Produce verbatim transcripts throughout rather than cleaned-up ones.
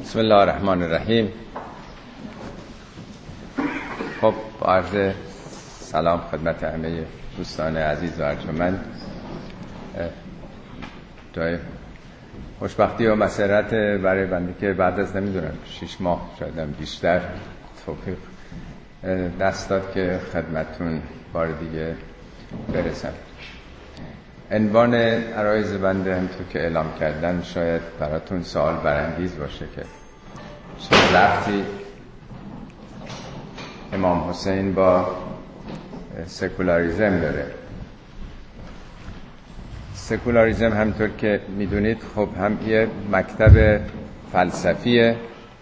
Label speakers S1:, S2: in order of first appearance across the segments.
S1: بسم الله الرحمن الرحیم. خب عرض سلام خدمت همه دوستان عزیز و ارجمند. جای خوشبختی و مسرت برای بنده که بعد از نمیدونم شش ماه شایدم بیشتر توفیق دست داد که خدمتون بار دیگه برسم. عنوان عرایض بنده همونطور که اعلام کردن شاید براتون سوال برانگیز باشه که چه ربطی امام حسین با سکولاریزم داره. سکولاریزم همونطور که میدونید خب هم یه مکتب فلسفیه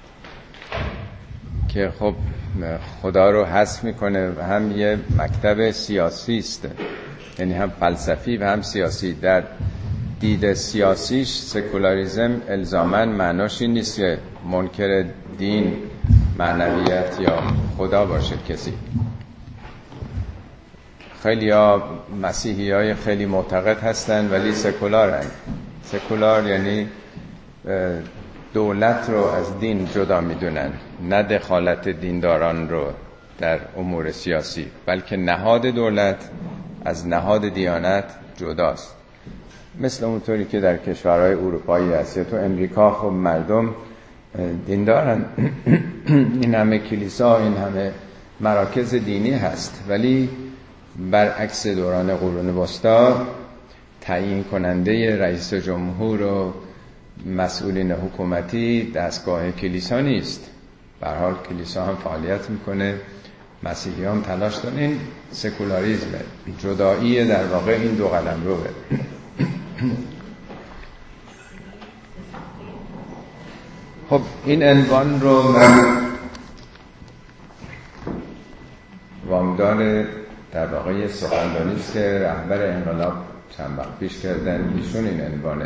S1: که خب خدا رو حذف میکنه و هم یه مکتب سیاسی است، یعنی هم فلسفی و هم سیاسی. در دید سیاسیش سکولاریزم الزاماً معناش این نیست که منکر دین، معنویت یا خدا باشه کسی. خیلی ها مسیحی های خیلی معتقد هستن ولی سکولار هستن. سکولار یعنی دولت رو از دین جدا میدونن، نه دخالت دینداران رو در امور سیاسی، بلکه نهاد دولت از نهاد دیانت جداست. مثل اونطوری که در کشورهای اروپایی هست یا تو امریکا خب مردم دیندارن این همه کلیسا، این همه مراکز دینی هست، ولی برعکس دوران قرون وسطا تعیین کننده رئیس جمهور و مسئولین حکومتی دستگاه کلیسا نیست. به هر حال کلیسا هم فعالیت میکنه، مسیحی هم تلاش دارن. این سکولاریزمه، جدایی در واقع این دو قلم روه. خب این عنوان رو من وامدار در واقع سخنرانی است که رهبر انقلاب چند وقت پیش کردن. ایشون این عنوان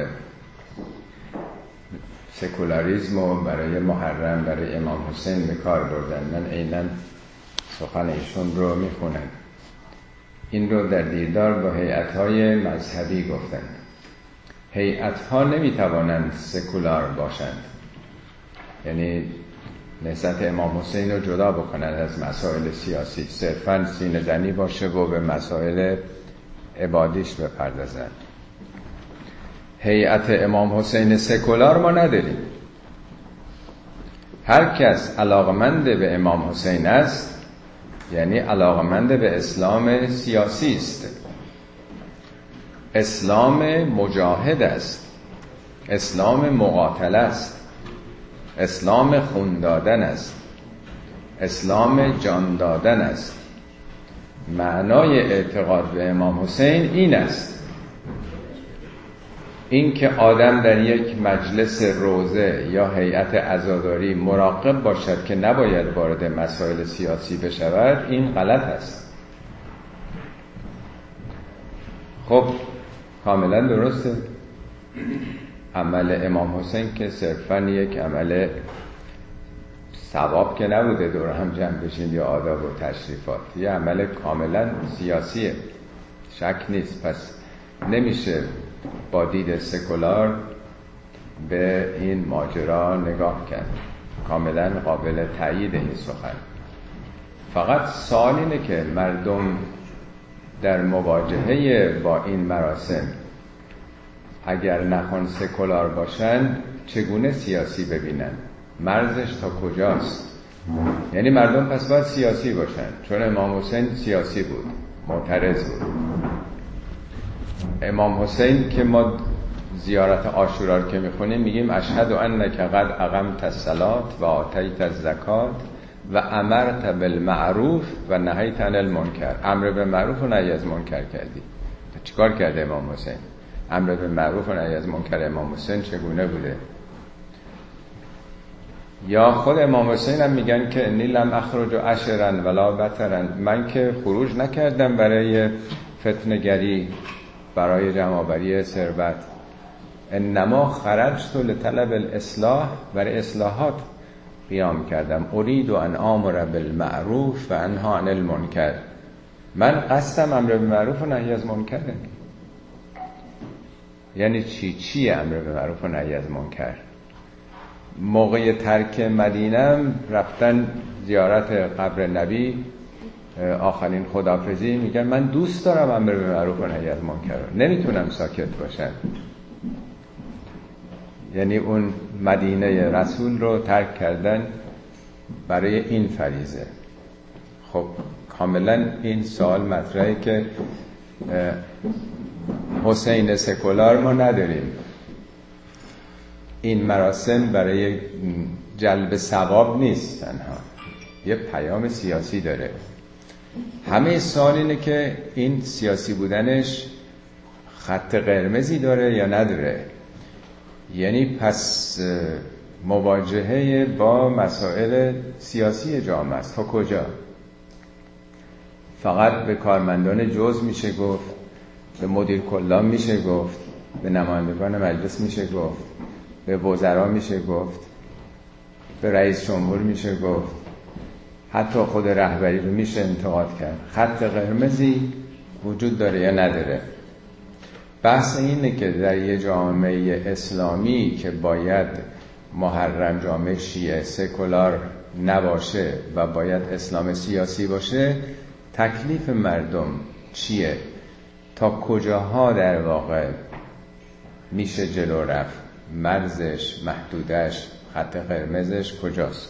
S1: سکولاریسم رو برای محرم برای امام حسین به کار بردن. من عیناً سخن ایشون رو میخونم. این رو در دیدار با هیئت‌های مذهبی گفتن. هیئت‌ها نمیتوانند سکولار باشند، یعنی نهضت امام حسین رو جدا بکنند از مسائل سیاسی، صرفاً سینه زنی باشه و به مسائل عبادیش بپردازند. هیئت امام حسین سکولار ما نداریم. هر کس علاقمند به امام حسین است یعنی علاقمند به اسلام سیاسی است. اسلام مجاهد است، اسلام مقاتله است، اسلام خون دادن است، اسلام جان دادن است. معنای اعتقاد به امام حسین این است، این که آدم در یک مجلس روضه یا هیئت عزاداری مراقب باشد که نباید وارد مسائل سیاسی بشود، این غلط است. خب کاملا درسته. عمل امام حسین که صرفا یک عمل ثواب که نبوده دور هم جمع بشین یا آداب و تشریفات، یه عمل کاملا سیاسیه، شک نیست. پس نمیشه با دید سکولار به این ماجرا نگاه کرد. کاملا قابل تایید این سخن. فقط سوال اینه که مردم در مواجهه با این مراسم اگر نخوان سکولار باشن چگونه سیاسی ببینن؟ مرزش تا کجاست؟ یعنی مردم پس باید سیاسی باشن، چون امام حسین سیاسی بود، معترض بود. امام حسین که ما زیارت عاشورا که میخونیم میگیم اشهد انک قد اقمت الصلاة و آتیت الزکات و امرت بالمعروف و نهیت عن المنکر. امر به معروف و نهی از منکر کردی. چیکار کرده امام حسین؟ امر به معروف و نهی از منکر امام حسین چگونه بوده؟ یا خود امام حسین هم میگن که انی لم اخرج عشرا ولا بطرا، من که خروج نکردم برای فتنه‌گری، برای جمع‌آوری ثروت، انما خرجت لطلب الاصلاح، برای اصلاحات قیام کردم. اريد ان آمر بالمعروف و انهی عن المنکر. من قصدم امر به معروف و نهی از منکره. یعنی چی؟ چی امر به معروف و نهی از منکر؟ موقع ترک مدینه رفتن زیارت قبر نبی، آخرین خداحافظی، میگن من دوست دارم امر به معروف و نهی از منکر، نمیتونم ساکت باشم. یعنی اون مدینه رسول رو ترک کردن برای این فریضه. خب کاملا این سوال مطرحه که حسین سکولار ما نداریم، این مراسم برای جلب ثواب نیست تنها، یه پیام سیاسی داره. همه سوال اینه که این سیاسی بودنش خط قرمزی داره یا نداره. یعنی پس مواجهه با مسائل سیاسی جامعه است تا کجا؟ فقط به کارمندان جز میشه گفت، به مدیر کلان میشه گفت، به نمایندگان مجلس میشه گفت، به وزرا میشه گفت، به رئیس جمهور میشه گفت، حتی خود رهبری رو میشه انتقاد کرد. خط قرمزی وجود داره یا نداره؟ بحث اینه که در یه جامعه اسلامی که باید محرم جامعه شیعه سکولار نباشه و باید اسلام سیاسی باشه، تکلیف مردم چیه؟ تا کجاها در واقع میشه جلو رفت؟ مرزش، محدودش، خط قرمزش کجاست؟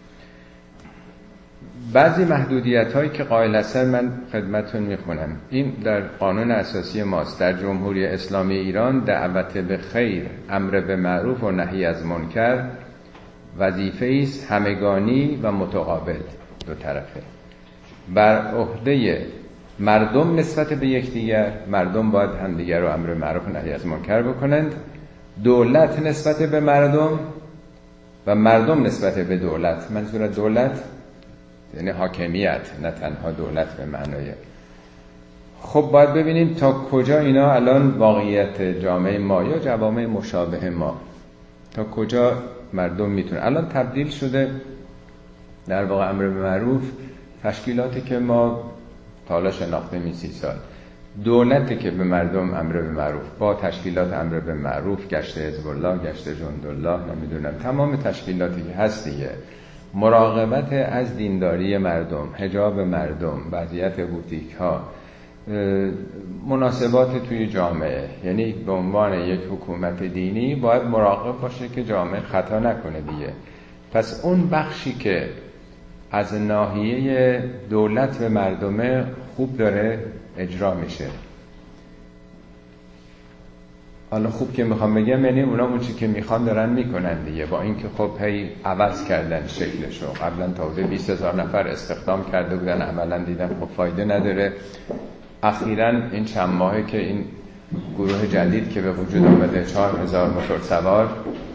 S1: بعضی محدودیت هایی که قائل هستن من خدمتون میخونم. این در قانون اساسی ماست. در جمهوری اسلامی ایران دعوت به خیر، امر به معروف و نهی از منکر وظیفه است همگانی و متقابل، دو طرفه. بر عهده مردم نسبت به یکدیگر، مردم باید همدیگر رو امر به معروف و نهی از منکر بکنند. دولت نسبت به مردم و مردم نسبت به دولت. منظور دولت یعنی حاکمیت، نه تنها دولت به معنای. خب باید ببینیم تا کجا اینا الان واقعیت جامعه ما یا جوامع مشابه ما، تا کجا مردم میتونن. الان تبدیل شده در واقع امر به معروف تشکیلاتی که ما تا حالا شناخته می سی سال، دولتی که به مردم امر به معروف با تشکیلات امر به معروف، گشت حزب الله، گشت جندالله، نمیدونم تمام تشکیلاتی که هست دیگه، مراقبت از دینداری مردم، حجاب مردم، وضعیت بوتیک ها، مناسبات توی جامعه. یعنی به عنوان یک حکومت دینی باید مراقب باشه که جامعه خطا نکنه دیگه. پس اون بخشی که از ناحیه دولت به مردم خوب داره اجرا میشه. حالا خوب که میخوام بگم یعنی اونا اون چی که میخوان دارن میکنن دیگه، با اینکه خب هی عوض کردن شکلشو. قبلا تازه بیست هزار نفر استخدام کرده بودن، عملا دیدن خب فایده نداره. اخیراً این چند ماهه که این گروه جدید که به وجود آمده، چهار هزار موتور سوار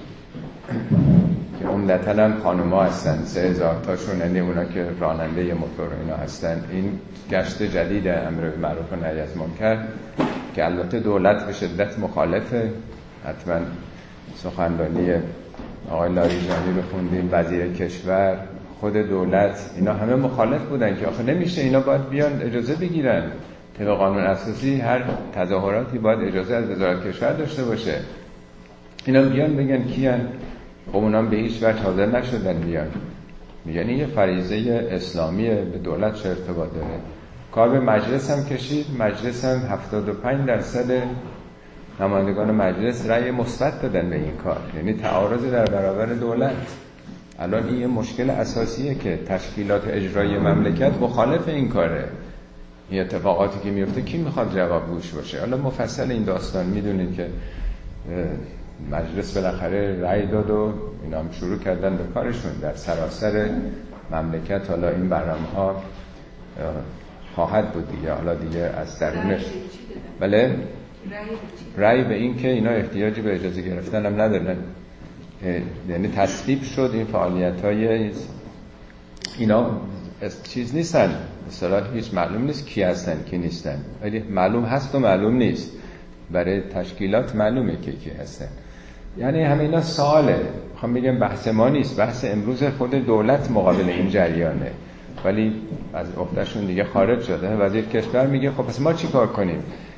S1: که عمدتاً هم خانوما هستن، سه هزار تاشون، یعنی اونا که راننده موتور اینا هستن. این گشت جدید امر به معروف و نهی از منکر که البته دولت به شدت مخالفه. حتما سخنرانی آقای لاریجانی بخوندیم، وزیر کشور، خود دولت، اینا همه مخالف بودن که آخه نمیشه، اینا باید بیان اجازه بگیرن. طبق قانون اساسی هر تظاهراتی باید اجازه از وزارت کشور داشته باشه. اینا بیان بگن کیان؟ خب اونا به هیچ وجه حاضر نشدن بیان. میگن یه فریضه اسلامیه، به دولت چه ارتباط داره؟ کار به مجلس هم کشید. مجلس هم هفتاد و پنج درصد نمایندگان مجلس رأی مثبت دادن به این کار، یعنی تعارض در برابر دولت. الان این یه مشکل اساسیه که تشکیلات اجرایی مملکت مخالف این کاره. این اتفاقاتی که میفته کی میخواد جوابگوش باشه؟ حالا مفصل این داستان میدونید که مجلس بالاخره رأی داد و اینا هم شروع کردن به کارشون در سراسر مملکت. حالا این برنامه‌ها خواهد بود دیگه، حالا دیگه از درونش. بله، رأی به این که اینا احتیاجی به اجازه گرفتن هم ندارن، یعنی تصویب شد این فعالیت‌های اینا چیز نیستن، اصطلاح هیچ معلوم نیست کی هستن کی نیستن، ولی معلوم هست و معلوم نیست. برای تشکیلات معلومه که کی هستن. یعنی همه اینا سواله. میخوام بگم بحث ما نیست، بحث امروز خود دولت مقابل این جریانه، ولی از عهدهشون دیگه خارج شده. وزیر کشور میگه خب پس ما چی کار کنیم؟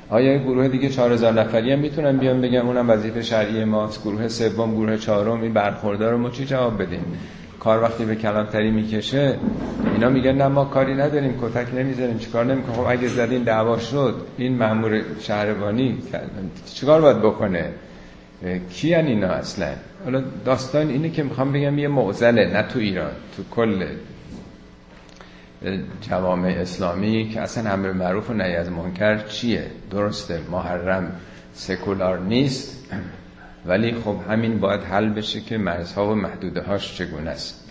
S1: آیا گروه دیگه چهار هزار نفری هم میتونن بیان بگن اونم وظیفه شرعی ماست، گروه سوم، گروه چهارم این برخوردار رو ما چی جواب بدیم؟ کار وقتی به کلانتری میکشه اینا میگن نه ما کاری نداریم، کتک نمیزنیم، چیکار نمیکنیم. خب اگه زدین دعوا شد، این مأمور شهربانی چیکار باید بکنه؟ کی ان اینا اصلا؟ حالا داستان اینه که میخوام بگم یه معضله، نه تو ایران، تو کل جوامع اسلامی که اصلا امر معروف و نهی از منکر چیه؟ درسته محرم سکولار نیست، ولی خب همین باید حل بشه که مرزها و محدوده هاش چگونه است.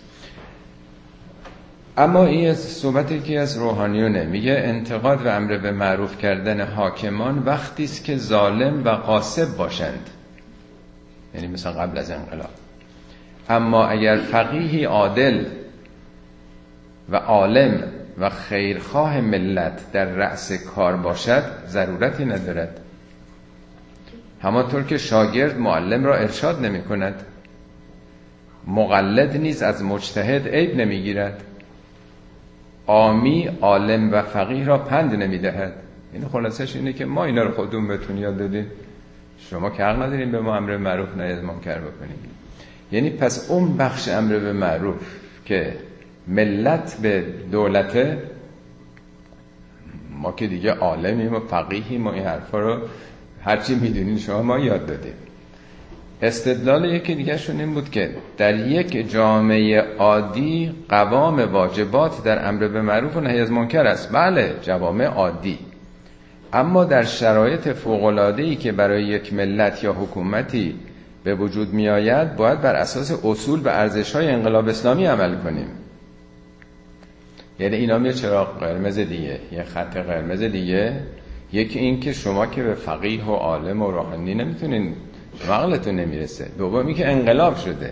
S1: اما این صحبتی که از روحانیونه میگه انتقاد و امر به معروف کردن حاکمان وقتی است که ظالم و غاصب باشند، یعنی مثلا قبل از انقلاب. اما اگر فقیهی عادل و عالم و خیرخواه ملت در رأس کار باشد ضرورتی ندارد. همانطور که شاگرد معلم را ارشاد نمی کند، مقلد نیز از مجتهد عیب نمی گیرد، عامی عالم و فقیه را پند نمی دهد. این خلاصش اینه که ما اینا رو خودمون بهتون یاد دادیم، شما که حق ندارین به ما امر معروف نهی از منکر بکنیم. یعنی پس اون بخش امر به معروف که ملت به دولته، ما که دیگه عالمیم و فقیهیم و این حرفا رو هرچی میدونین شما ما یاد دادیم. استدلال یکی دیگه شون این بود که در یک جامعه عادی قوام واجبات در امر به معروف و نهی از منکر است. بله جوامع عادی، اما در شرایط فوق‌العاده‌ای که برای یک ملت یا حکومتی به وجود می آید باید بر اساس اصول و ارزش‌های انقلاب اسلامی عمل کنیم. یعنی اینا یه چراغ قرمز دیگه، یه خط قرمز دیگه. یکی این که شما که به فقیه و عالم و روحانی نمیتونین، عقلتون نمیرسه. دومی که انقلاب شده،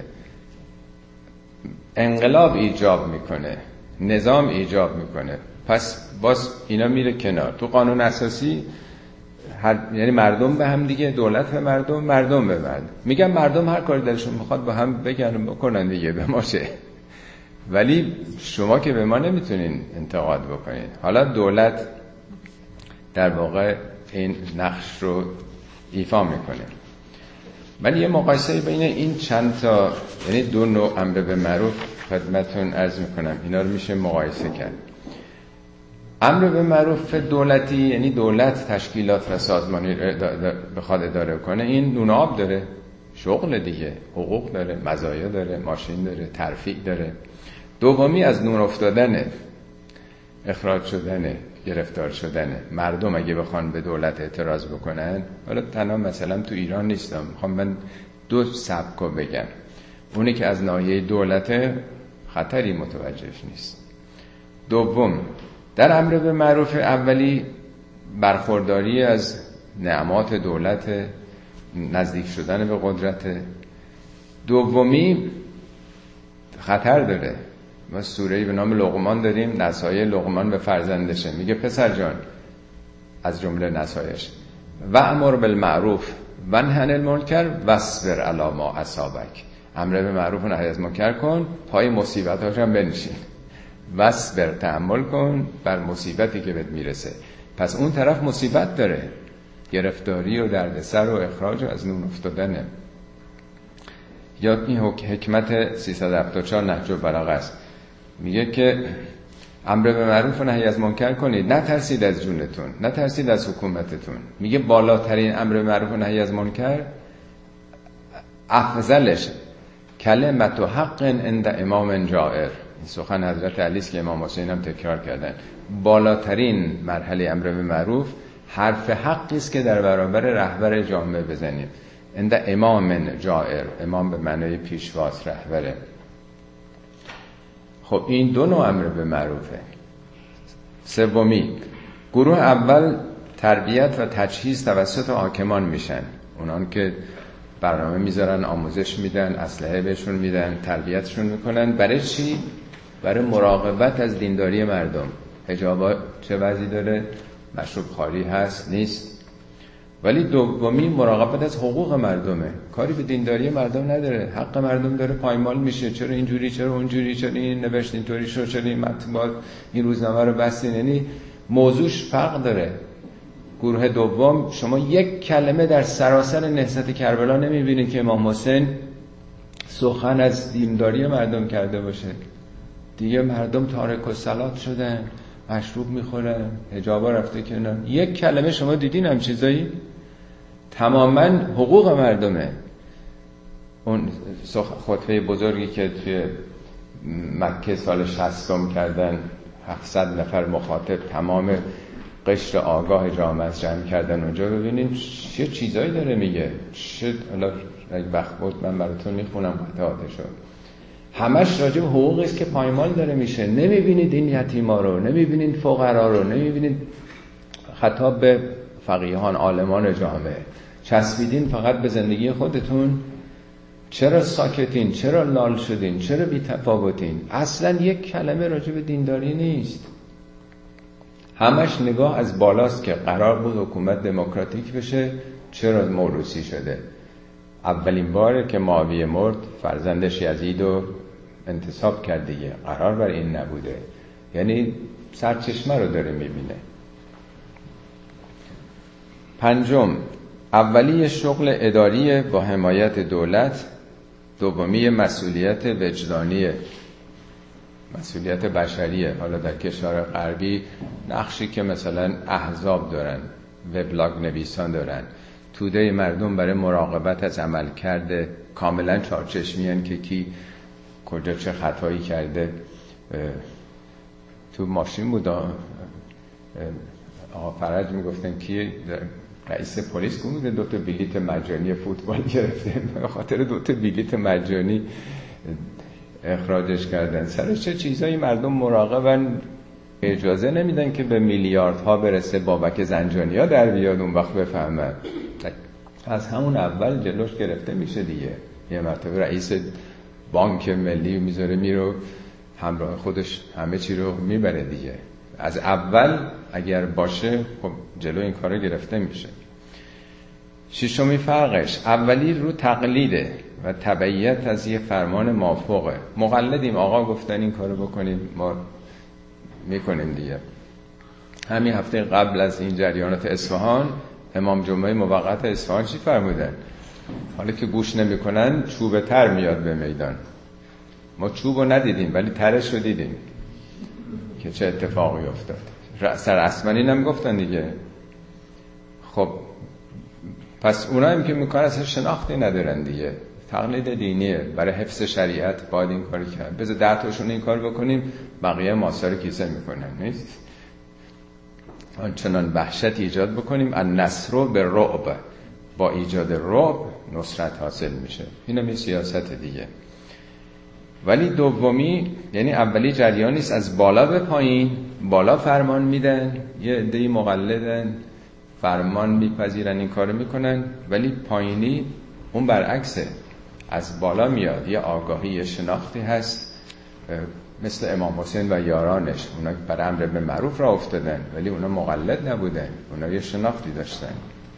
S1: انقلاب ایجاب میکنه، نظام ایجاب میکنه، پس باز اینا میره کنار. تو قانون اساسی هر... یعنی مردم به هم دیگه، دولت به مردم، مردم به مردم. میگم مردم هر کاری دلشون میخواد با هم بگن بکنن دیگه، به ما چه؟ ولی شما که به ما نمیتونین انتقاد بکنین. حالا دولت در واقع این نقش رو ایفا میکنه. ولی یه مقایسه بین این چند تا، یعنی دو نوع امر به معروف خدمتتون عرض میکنم، اینا رو میشه مقایسه کرد. امر به معروف دولتی، یعنی دولت تشکیلات و سازمانی بخواد اداره کنه، این نون آب داره، شغل دیگه، حقوق داره، مزایا داره، ماشین داره، ترفیع داره. دومی از نون افتادنه، اخراج شدنه، گرفتار شدنه. مردم اگه بخوان به دولت اعتراض بکنن، حالا تنها مثلا تو ایران نیستم، میخوام من دو سبکو بگم. اونی که از ناحیه دولت خطری متوجهش نیست. دوم در امر به معروف اولی برخورداری از نعمات دولت، نزدیک شدن به قدرت. دومی خطر داره. ما سوره‌ای به نام لقمان داریم، نصایح لقمان به فرزندشه. میگه پسر جان، از جمله نصایحش وأمر بالمعروف ونهی عن المنکر واصبر علی ما اصابک. امر به معروف و نهی از منکر کن، پای مصیبتاش هم بنشین، واصبر، تحمل کن بر مصیبتی که بهت میرسه. پس اون طرف مصیبت داره، گرفتاری و دردسر و اخراج و از نون افتادنه. یا این حکمت سیصد و هفتاد و چهار نهج البلاغه است، میگه که امر به معروف و نهی از منکر کنید، نترسید از جونتون، نترسید از حکومتتون. میگه بالاترین امر به معروف و نهی از منکر افضلش کلمت و حق عند امام جائر. این سخن حضرت علی است که امام حسین هم تکرار کردن. بالاترین مرحله امر به معروف حرف حقی است که در برابر رهبر جامعه بزنیم. عند امام جائر، امام به معنای پیشواز، رهبره. خب این دو نوع امر به معروفه. سومی، گروه اول تربیت و تجهیز توسط حاکمان میشن، اونان که برنامه میذارن، آموزش میدن، اسلحه بهشون میدن، تربیتشون میکنن. برای چی؟ برای مراقبت از دینداری مردم. حجاب چه وضعی داره؟ مشروب خواری هست نیست؟ ولی دومی مراقبت از حقوق مردمه، کاری به دینداری مردم نداره. حق مردم داره پایمال میشه، چرا اینجوری، چرا اونجوری، چرا این نوشت اینطوری شد، چرا این مطبوعات این روزنامه رو بستین. یعنی موضوعش فرق داره. گروه دوم شما یک کلمه در سراسر نهضت کربلا نمیبینید که امام حسین سخن از دینداری مردم کرده باشه. دیگه مردم تارک الصلات شدن، مشروب میخورن، حجابا رفته کنار. یک کلمه شما دیدین هم چیزایی؟ تماما حقوق مردمه. اون خطبه بزرگی که توی مکه سال شصتم کردن، هفتصد نفر مخاطب، تمام قشر آگاه جامعه جمع کردن اونجا، ببینین چه چیزایی داره میگه. چه حالا اگه وقت بود من براتون میخونم قطعاتشو. همش راجع به حقوقی است که پایمال داره میشه. نمیبینید این یتیما رو، نمیبینید فقرا رو، نمیبینید خطاب به فقیهان عالمان جامعه. چسبیدین فقط به زندگی خودتون. چرا ساکتین؟ چرا لال شدین؟ چرا بی تفاوتین؟ اصلا یک کلمه راجع به دینداری نیست. همش نگاه از بالاست که قرار بود حکومت دموکراتیک بشه، چرا موروثی شده. اولین باره که معاویه مرد فرزندش یزید رو انتصاب کرد دیگه، قرار بر این نبوده. یعنی سرچشمه رو داره میبینه. پنجم، اولی شغل اداری با حمایت دولت، دومی مسئولیت وجدانیه، مسئولیت بشریه. حالا در کشور غربی نقشی که مثلا احزاب دارن، وبلاگ نویسان دارن، توده مردم برای مراقبت از عمل کرده کاملا چارچشمیان که کی کجا چه خطایی کرده. تو ماشین بود آقا فرج میگفتن کی رئیس پلیس گفت دو تا بلیت مجانی فوتبال گرفته، به خاطر دو تا بلیت مجانی اخراجش کردن. سر چه چیزایی مردم مراقبن، اجازه نمیدن که به میلیاردها برسه بابک زنجانیا در بیاد اون وقت بفهمن. از همون اول جلوش گرفته میشه دیگه. یه مرتبه رئیس بانک ملی میذاره میرو همراه خودش همه چی رو میبره دیگه. از اول اگر باشه خب جلو این کارو گرفته میشه. ششمی فرقش، اولی رو تقلیده و تبعیت از یه فرمان مافوقه. مقلدیم، آقا گفتن این کارو بکنیم ما میکنیم دیگه. همین هفته قبل از این جریانات اصفهان امام جمعه موقت اصفهان چی فرمودن؟ حالا که گوش نمیکنن چوب تر میاد به میدان. ما چوبو ندیدیم ولی ترش رو دیدیم که چه اتفاقی افتاد. سر اسمنی هم گفتن دیگه. خب پس اونایی که میکنن اصلا شناختی ندارن دیگه، تقلید دینیه. برای حفظ شریعت باید این کاری کرد. بذار ده تاشون این کار بکنیم، بقیه ماسار کیسه میکنن. نیست آنچنان وحشت ایجاد بکنیم النصر به رعب، با ایجاد رعب نصرت حاصل میشه. اینم یه سیاست دیگه. ولی دومی، یعنی اولی جریانی است از بالا به پایین. بالا فرمان میدن، یه عده‌ای مقلدن فرمان میپذیرن این کارو میکنن، ولی پایینی اون برعکسه، از بالا میاد. یه آگاهی، یه شناختی هست، مثل امام حسین و یارانش. اونا بر امر به معروف را افتادن ولی اونا مقلد نبودن، اونا یه شناختی داشتن.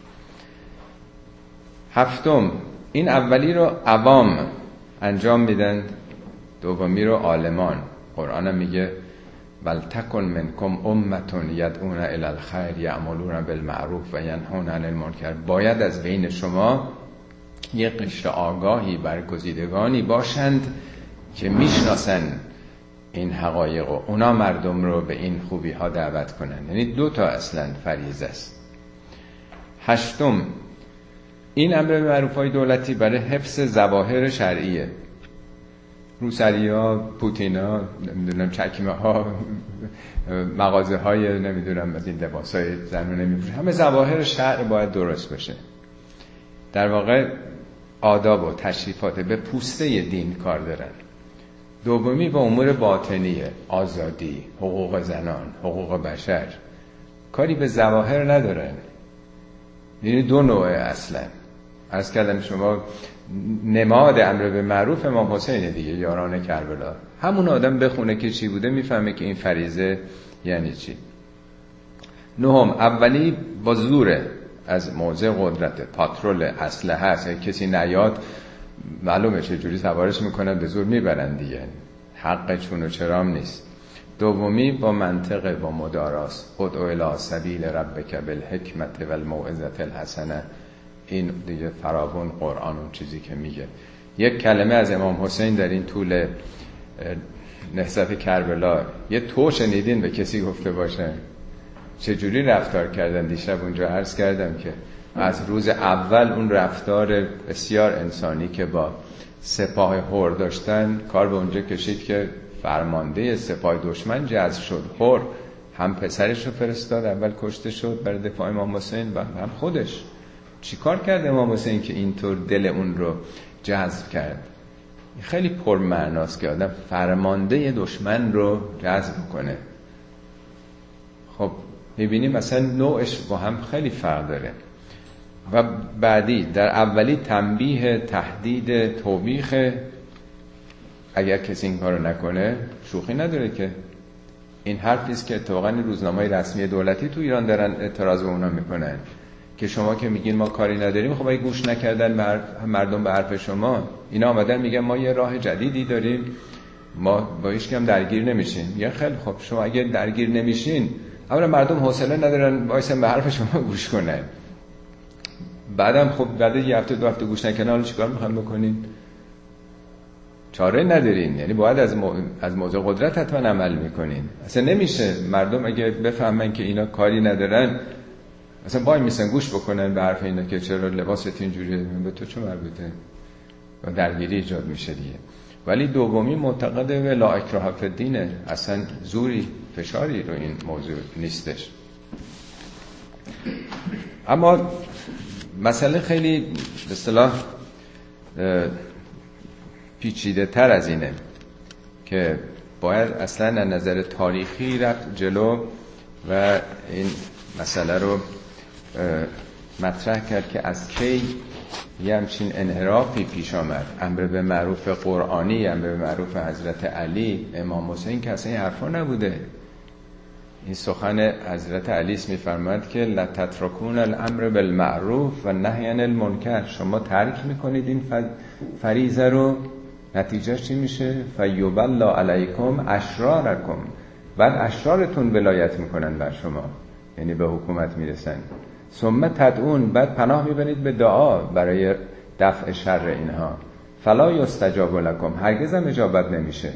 S1: هفتم، این اولی رو عوام انجام میدن، دومی رو عالمان. قرآن میگه ولتکن منکم امتون یدعون الی الخیر یأمرون بالمعروف و ینهون عن المنکر. باید از بین شما یه قشر آگاهی برگزیدگانی باشند که میشناسن این حقایق و اونا مردم رو به این خوبی ها دعوت کنن. یعنی دو تا اصلا فریضه است. هشتم، این امر به معروف های دولتی برای حفظ ظواهر شرعیه. روسری ها، پوتین ها، نمیدونم چکمه ها، مغازه های نمیدونم از این لباس های زنونه میپوشن، همه ظواهر شرع باید درست بشه. در واقع آداب و تشریفات به پوسته دین کار دارن. دومی با امور باطنیه، آزادی، حقوق زنان، حقوق بشر، کاری به ظواهر ندارن. یعنی دو نوعه اصلا. عرض کردم شما نماد امر به معروف امام حسین دیگه، یاران کربلا. همون آدم بخونه که چی بوده میفهمه که این فریضه یعنی چی. نهم، اولی با زوره، از موضع قدرت، پاترول، اسلحه هست. کسی نیاد معلومه چه جوری سوارش میکنن، به زور میبرن دیگه، حق چون و چرام نیست. دومی با منطقه، با مداراست. ادعو الی سبیل ربک بالحکمت والموعظة الحسنه. این دیگه فراوان قرآن اون چیزی که میگه. یک کلمه از امام حسین در این طول نهضت کربلا یه تو شنیدین به کسی گفته باشه؟ چجوری رفتار کردن؟ دیشب اونجا عرض کردم که از روز اول اون رفتار بسیار انسانی که با سپاه هور داشتن، کار به اونجا کشید که فرمانده سپاه دشمن جذب شد. هور هم پسرش رو فرستاد، اول کشته شد برای دفاع امام حسین، و هم خودش. چی کار کرد امام حسین که اینطور دل اون رو جذب کرد؟ خیلی پرمعناست که آدم فرمانده دشمن رو جذب کنه. خب میبینیم مثلا نوعش با هم خیلی فرق داره. و بعدی در اولی تنبیه، تهدید، توبیخ. اگر کسی این کارو نکنه شوخی نداره که این حرفیست که اتفاقا روزنامه‌های رسمی دولتی تو ایران دارن اعتراض به اونا میکنن که شما که میگین ما کاری نداریم، خب اگه گوش نکردن مردم به حرف شما، اینا آمدن میگن ما یه راه جدیدی داریم، ما با هیچ کم درگیر نمیشیم. یا خیلی خب شما اگه درگیر نمیشین، اولا مردم حوصله ندارن وایسن به حرف شما گوش کنن، بعدم خب بعد یه هفته دو هفته گوش نکنن، حالا چیکار میخوان بکنین؟ چاره ندارین. یعنی باید از مو... از موضع قدرت حتما عمل میکنین. اصلا نمیشه مردم اگه بفهمن که اینا کاری ندارن، اصلا وای میسن گوش بکنن به حرف اینا که چرا لباست اینجوریه، به تو چه مربوطه؟ و درگیری ایجاد میشه دیگه. ولی دومی معتقد به لا اکراه فی الدین، اصلا زوری فشاری رو این موضوع نیستش. اما مسئله خیلی به اصطلاح پیچیده تر از اینه که باید اصلا از نظر تاریخی رفت جلو و این مسئله رو مطرح کرد که از کی یه همچین انحرافی پیش آمد. امر به معروف قرآنی، امر به معروف حضرت علی، امام حسین که اصلا این حرفا نبوده. این سخن حضرت علی است، میفرماد که لتترکون الامر بالمعروف و نهی عن المنکر. شما ترک میکنید این فریضه رو، نتیجهش چی میشه؟ فیبلا علیکم اشرارکم. بعد اشرارتون ولایت میکنن بر شما، یعنی به حکومت میرسن. ثم تدعون، بعد پناه میبرید به دعا برای دفع شر اینها. فلا یستجاب لکم، هرگز هم اجابت نمیشه.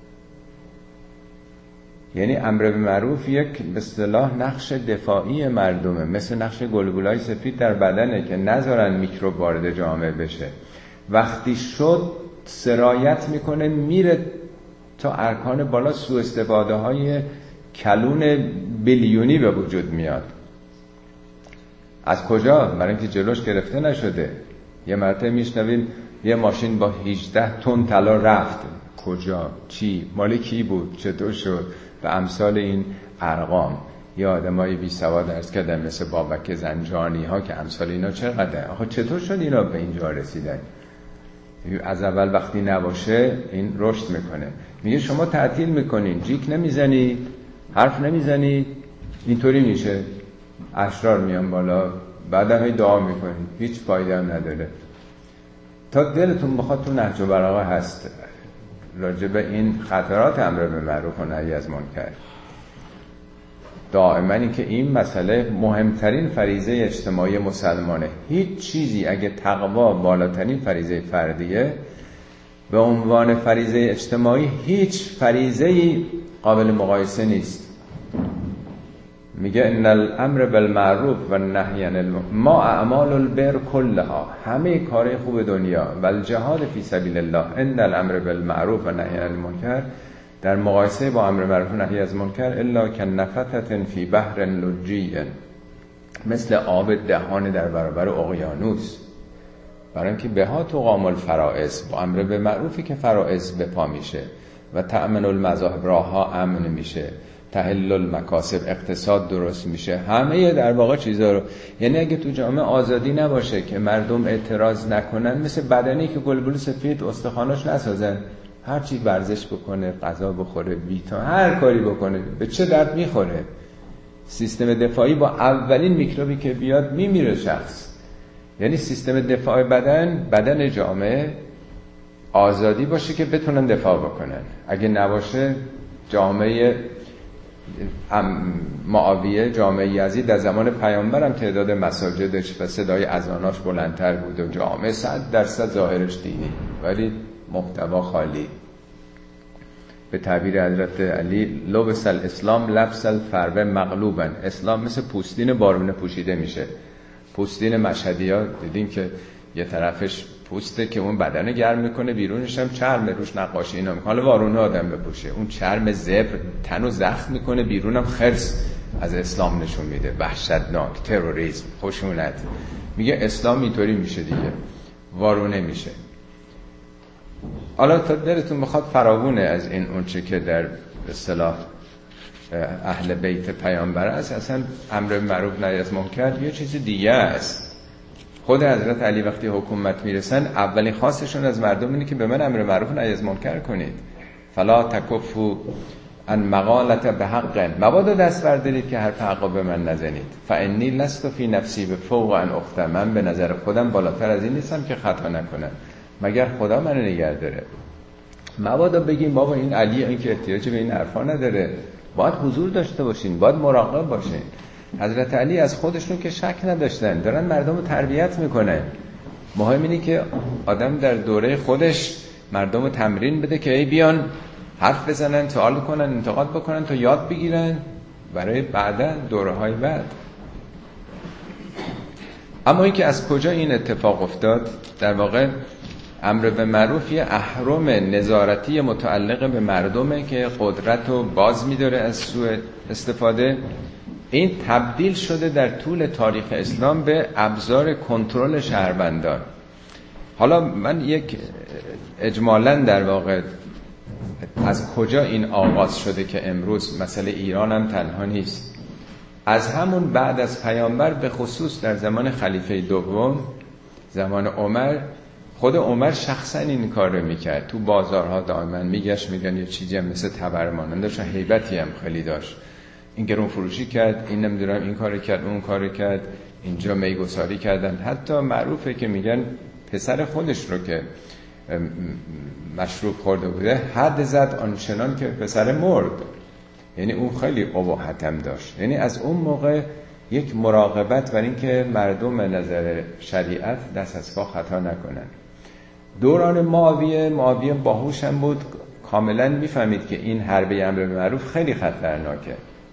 S1: یعنی امر به معروف یک به اصطلاح نقش دفاعی مردمه، مثل نقش گلبولای سفید در بدنه که نذارن میکروب وارد جامعه بشه. وقتی شد سرایت میکنه، میره تا ارکان بالا، سوء استفاده های کلون بیلیونی به وجود میاد. از کجا؟ برای اینکه جلوش گرفته نشده. یه مرتبه میشنویم یه ماشین با هجده تن طلا رفت. کجا؟ چی؟ مال کی بود؟ چطور شد؟ به امثال این ارقام. یا آدمای بی سواد عرض کردن مثل بابک زنجانی ها که امثال اینا چقدر؟ آخه چطور شد اینا به اینجا رسیدن؟ از اول وقتی نباشه این رشد میکنه. میگه شما تعطیل میکنین، جیک نمیزنید، حرف نمیزنید، اینطوری میشه. اشرار میان بالا، بعدم هی دعا میکنید، هیچ فایده هم نداره. تا دلتون بخواد تو نهج البلاغه هست راجع به این خطرات امر به معروف و نهی از منکر. دائما این که این مسئله مهمترین فریضه اجتماعی مسلمانه. هیچ چیزی اگه تقوا بالاترین فریضه فردیه، به عنوان فریضه اجتماعی هیچ فریضه‌ای قابل مقایسه نیست. میگه ان الامر بالمعروف و النهی عن المنکر ما اعمال البر کلها، همه کارهای خوب دنیا و الجهاد فی سبیل الله ان الامر بالمعروف و النهی عن المنکر، در مقایسه با امر معروف و نهی از منکر، الا کنفتة فی بحر لجی، مثل آب دهان در برابر اقیانوس. برای اینکه بها تقام الفرائض، با امر به معروفی که فرائض به پا میشه و تأمن المذاهب، راهها امن میشه، تحل المکاسب، اقتصاد درست میشه، همه در واقع چیزا رو. یعنی اگه تو جامعه آزادی نباشه که مردم اعتراض نکنن، مثل بدنی که گلبول سفید استخواناش نسازن، هر چی ورزش بکنه، غذا بخوره، ویتا، هر کاری بکنه، به چه درد میخوره؟ سیستم دفاعی با اولین میکروبی که بیاد میمیره شخص. یعنی سیستم دفاع بدن، بدن جامعه آزادی باشه که بتونن دفاع بکنن. اگه نباشه جامعه معاویه، جامعه یزید در زمان پیامبر هم تعداد مساجدش و صدای اذاناش بلندتر بود و جامعه صد درصد ظاهرش دینی ولی محتوا خالی. به تعبیر حضرت علی لبس الاسلام لبس الفرو مغلوبا، اسلام مثل پوستین بارونه پوشیده میشه. پوستین مشهدی ها دیدین که یه طرفش پوسته که اون بدن گرم میکنه، بیرونش هم چرم روش نقاشی اینا میکنه. حالا وارونه آدم بپوشه، اون چرم زبر تنو زخم میکنه، بیرونم خرس از اسلام نشون میده، وحشتناک، تروریسم، خشونت. میگه اسلام اینطوری میشه دیگه، وارونه میشه. حالا تا دلتون بخواد فراوونه از این اونچه که در اصطلاح اهل بیت پیامبر است. اصلا امر معروف نهی از منکر یه چیز دیگه است. خود حضرت علی وقتی حکومت میرسن اولین خواستشون از مردم اینه که به من امر معروف نهی از منکر کنید. فلا تکفوا ان مقالت بحق، مبادا دست بردارید که حرف حق به من نزنید. فانی لست فی نفسی بفوق ان اخت، من به نظر خودم بالاتر از این نیستم که خطا نکنم مگر خدا منو نگه داره. مبادا بگیم بابا این علی این که احتیاج به این حرفا نداره. باید حضور داشته باشین، باید مراقب باشین. حضرت علی از خودشون که شک نداشتن، دارن مردم رو تربیت میکنن. مهم اینه که آدم در دوره خودش مردم رو تمرین بده که ای بیان حرف بزنن، سوال کنن، انتقاد بکنن تا یاد بگیرن برای بعدا دوره های بعد. اما اینکه از کجا این اتفاق افتاد، در واقع امر به معروف یه اهرم نظارتی متعلق به مردمه که قدرت رو باز می‌داره از سوء استفاده. این تبدیل شده در طول تاریخ اسلام به ابزار کنترل شهروندان. حالا من یک اجمالاً در واقع از کجا این آغاز شده که امروز مسئله ایران هم تنها نیست. از همون بعد از پیامبر به خصوص در زمان خلیفه دوم، زمان عمر، خود عمر شخصا این کار رو میکرد. تو بازارها دائما میگشت، میگن یه چیزی هم مثل تبرمانند داشت، هیبتی هم خیلی داشت. این گرون فروشی کرد، این نمیدونم این کار کرد، اون کار کرد، اینجا میگساری کردن. حتی معروفه که میگن پسر خودش رو که مشروب خورده بوده حد زد آنچنان که پسر مرد. یعنی اون خیلی اباحت هم داشت. یعنی از اون موقع یک مراقبت بر این که مردم نظر شریعت دست از پا خطا نکنن. دوران معاویه، معاویه باهوش هم بود، کاملا میفهمید که این حربه امر به معروف خیلی خطرناکه.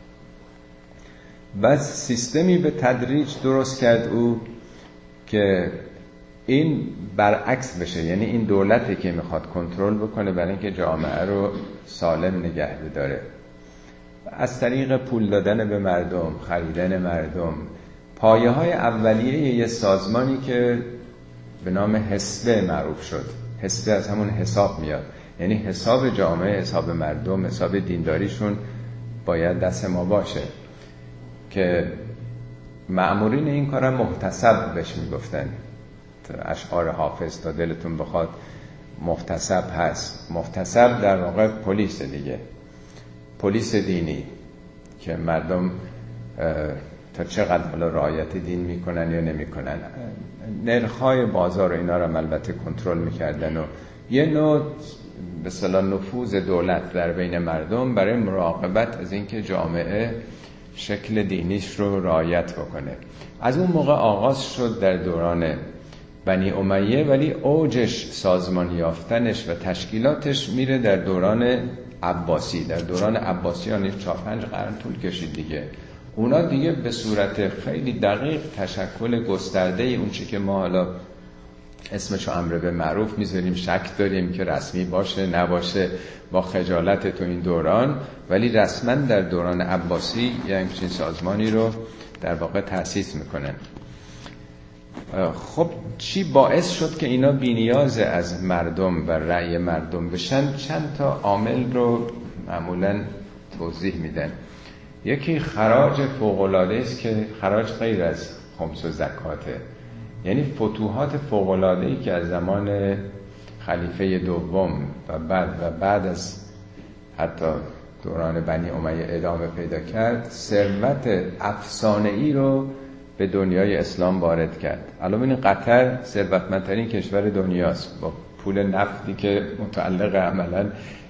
S1: بعد سیستمی به تدریج درست کرد او که این برعکس بشه. یعنی این دولتی که میخواد کنترل بکنه برای اینکه جامعه رو سالم نگه داره، از طریق پول دادن به مردم، خریدن مردم، پایه های اولیه یه سازمانی که به نام حسبه معروف شد. حسبه از همون حساب میاد، یعنی حساب جامعه، حساب مردم، حساب دینداریشون باید دست ما باشه. که مأمورین این کارم محتسب بهش میگفتن. اشعار حافظ تا دلتون بخواد محتسب هست. محتسب در واقع پلیس دیگه، پلیس دینی که مردم تا چقدر حالا رعایت دین میکنن یا نمیکنن. نرخ‌های بازار و اینا رو البته کنترل میکردن و یه نوع به اصطلاح نفوذ دولت در بین مردم برای مراقبت از اینکه جامعه شکل دینیش رو رعایت بکنه. از اون موقع آغاز شد در دوران بنی امیه، ولی اوجش، سازمان یافتنش و تشکیلاتش میره در دوران عباسی. در دوران عباسیان چهار پنج قرن طول کشید دیگه. اونا دیگه به صورت خیلی دقیق تشکل گسترده اون چی که ما حالا اسمشو امر به معروف میذاریم، شک داریم که رسمی باشه نباشه، با خجالت تو این دوران، ولی رسما در دوران عباسی یه همچین سازمانی رو در واقع تأسیس میکنن. خب چی باعث شد که اینا بی‌نیاز از مردم و رأی مردم بشن؟ چند تا عامل رو معمولاً توضیح میدن. یکی خراج فوق‌العاده است که خراج غیر از خمس و زکاته. یعنی فتوحات فوق‌العاده‌ای که از زمان خلیفه دوم و بعد و بعد از حتی دوران بنی امیه ادامه پیدا کرد، ثروت افسانه‌ای رو به دنیای اسلام وارد کرد. الان این قطر ثروتمندترین کشور دنیاست با پول نفتی که متعلق عملاً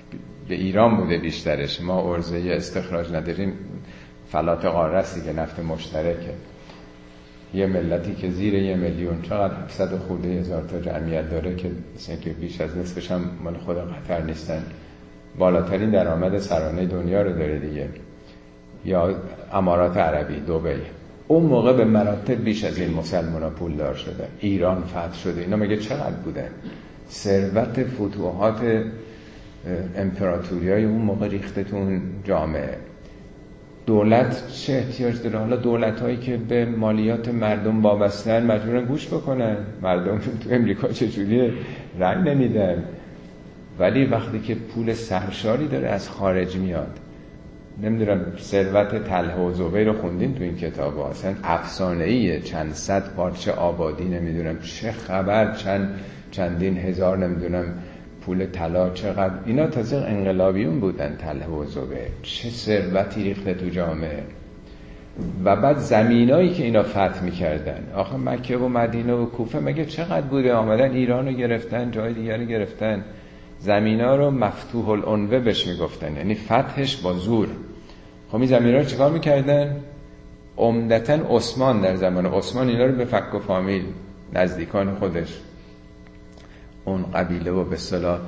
S1: به ایران بوده بیشترش. ما عرضه استخراج نداریم، فلات قاره است دیگه، نفت مشترکه. یه ملتی که زیر یه میلیون چقدر هفتصد خورده هزار تا جمعیت داره که مثلا که بیش از نصفش هم مال خود قطر نیستن، بالاترین درآمد سرانه دنیا رو داره دیگه. یا امارات عربی، دبی، اون موقع به مراتب بیش از این مسلمان‌ها پولدار شده. ایران فتح شده، اینا مگه چقدر بودن؟ ثروت فتوحات امپراتوریای اون موقع ریخته تو اون جامعه. دولت چه احتیاج داره؟ حالا دولت‌هایی که به مالیات مردم وابسته‌اند مجبورن گوش بکنن. مردم تو امریکا چجوریه؟ رنگ نمیدن. ولی وقتی که پول سرشاری داره از خارج میاد، نمیدونم ثروت طلحه و زبیر رو خوندین تو این کتاب ها، اصلا افسانه‌ایه، چند صد پارچه آبادی، نمیدونم چه خبر، چند چندین هزار نمیدونم پول طلا چقدر. اینا تازه انقلابیون بودن، طلحه و زبیر، چه ثروتی ریخته تو جامعه. و بعد زمینایی که اینا فتح میکردن، آخه مکه و مدینه و کوفه مگه چقدر بوده؟ آمدن ایران رو گرفتن، جای دیگر رو گرفتن. زمینا رو مفتوح العنوه بهش میگفتن، یعنی فتحش با زور. خب این زمینا رو چیکار میکردن؟ عمدتاً عثمان، در زمان عثمان اینا رو به فک و فامیل، نزدیکان خودش، اون قبیله و به اصطلاح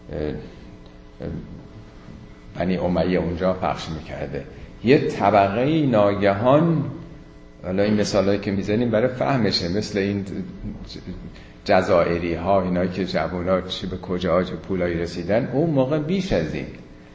S1: بنی امیه اونجا پخش میکرده. یه طبقه ناگهان، حالا این مثالایی که میزنیم برای فهمشه، مثل این جزائری ها، اینا که جوونا چی به کجا چه پولایی رسیدن، اون موقع بیش از این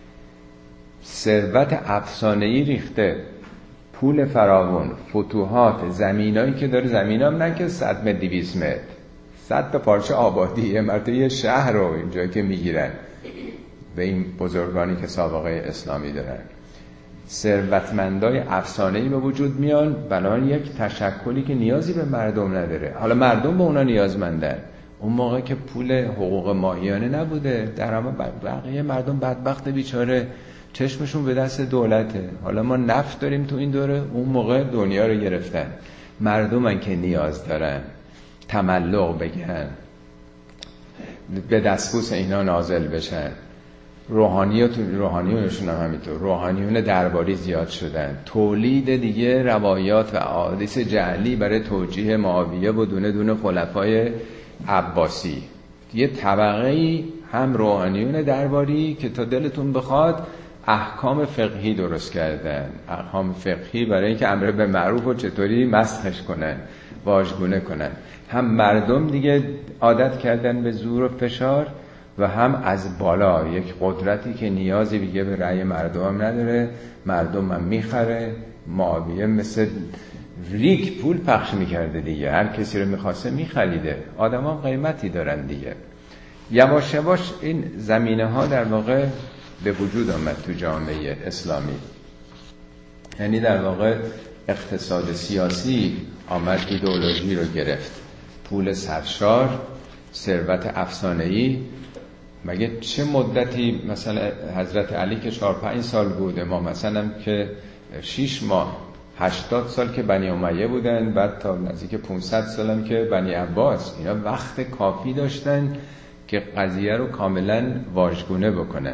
S1: ثروت افسانه‌ای ریخته، پول فراوان، فتوحات، زمینایی که داره. زمین هم نه که صد متر دویست متر، صد تا پارچه آبادی، یه مرتبه یه شهر رو اینجایی که میگیرن به این بزرگانی که سابقه اسلامی دارن. ثروتمندای افسانه‌ای به وجود میان، بنابراین یک تشکلی که نیازی به مردم نداره. حالا مردم به اونا نیازمندن. اون موقع که پول حقوق ماهیانه نبوده، در اما بقیه مردم بدبخت بیچاره چشمشون به دست دولته. حالا ما نفت داریم تو این دوره، اون موقع دنیا رو گرفتن. مردمن که نیاز دارن تملق بگن، به دستبوس اینا نازل بشن. روحانیات روحانیونشون هم همینطور، روحانیون درباری زیاد شدن. تولید دیگه روایات و احادیث جعلی برای توجیه معاویه و دونه دونه خلفای عباسی. یه طبقه‌ای هم روحانیون درباری که تا دلتون بخواد احکام فقهی درست کردن، احکام فقهی برای اینکه امر به معروف رو چطوری مسخش کنن، واژگونه کنن. هم مردم دیگه عادت کردن به زور و فشار، و هم از بالا یک قدرتی که نیازی دیگه به رأی مردم هم نداره، مردم هم میخره. معاویه مثل ریک پول پخش میکرده دیگه، هر کسی رو میخواسته میخریده. آدم هم قیمتی دارن دیگه. یواش یواش این زمینه ها در واقع به وجود آمد تو جامعه اسلامی. یعنی در واقع اقتصاد سیاسی آمد ایدئولوژی رو گرفت. پول سرشار، ثروت افسانه‌ای. مگه چه مدتی مثلا حضرت علی که چهار پنج سال بوده، ما مثلا که شش ماه، هشتاد سال که بنی امیه بودن، بعد تا نزدیک پانصد سال هم که بنی عباس، اینا وقت کافی داشتن که قضیه رو کاملا واژگونه بکنن.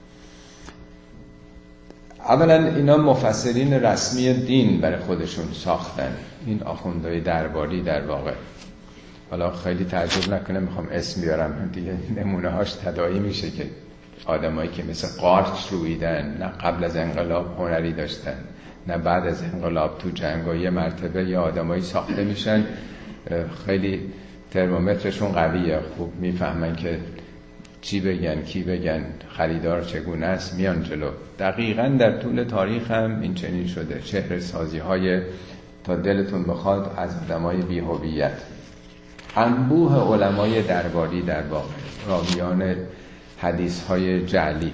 S1: اولا اینا مفسرین رسمی دین برای خودشون ساختن، این آخوندهای درباری در واقع. حالا خیلی تعجب نکنه میخوام اسم بیارم دیگه، نمونه هاش تداعی میشه که آدمایی که مثل قارچ رویدن، نه قبل از انقلاب هنری داشتن نه بعد از انقلاب تو جنگای مرتبه، یا آدمایی ساخته میشن خیلی ترمومترشون قویه، خوب میفهمن که چی بگن کی بگن، خریدار چگونه است، میان جلو. دقیقاً در طول تاریخ هم این چنین شده، چهره سازی های تا دلتون بخواد از آدمای بی هویت. انبوه علمای درباری در واقع، راویان حدیث های جعلی.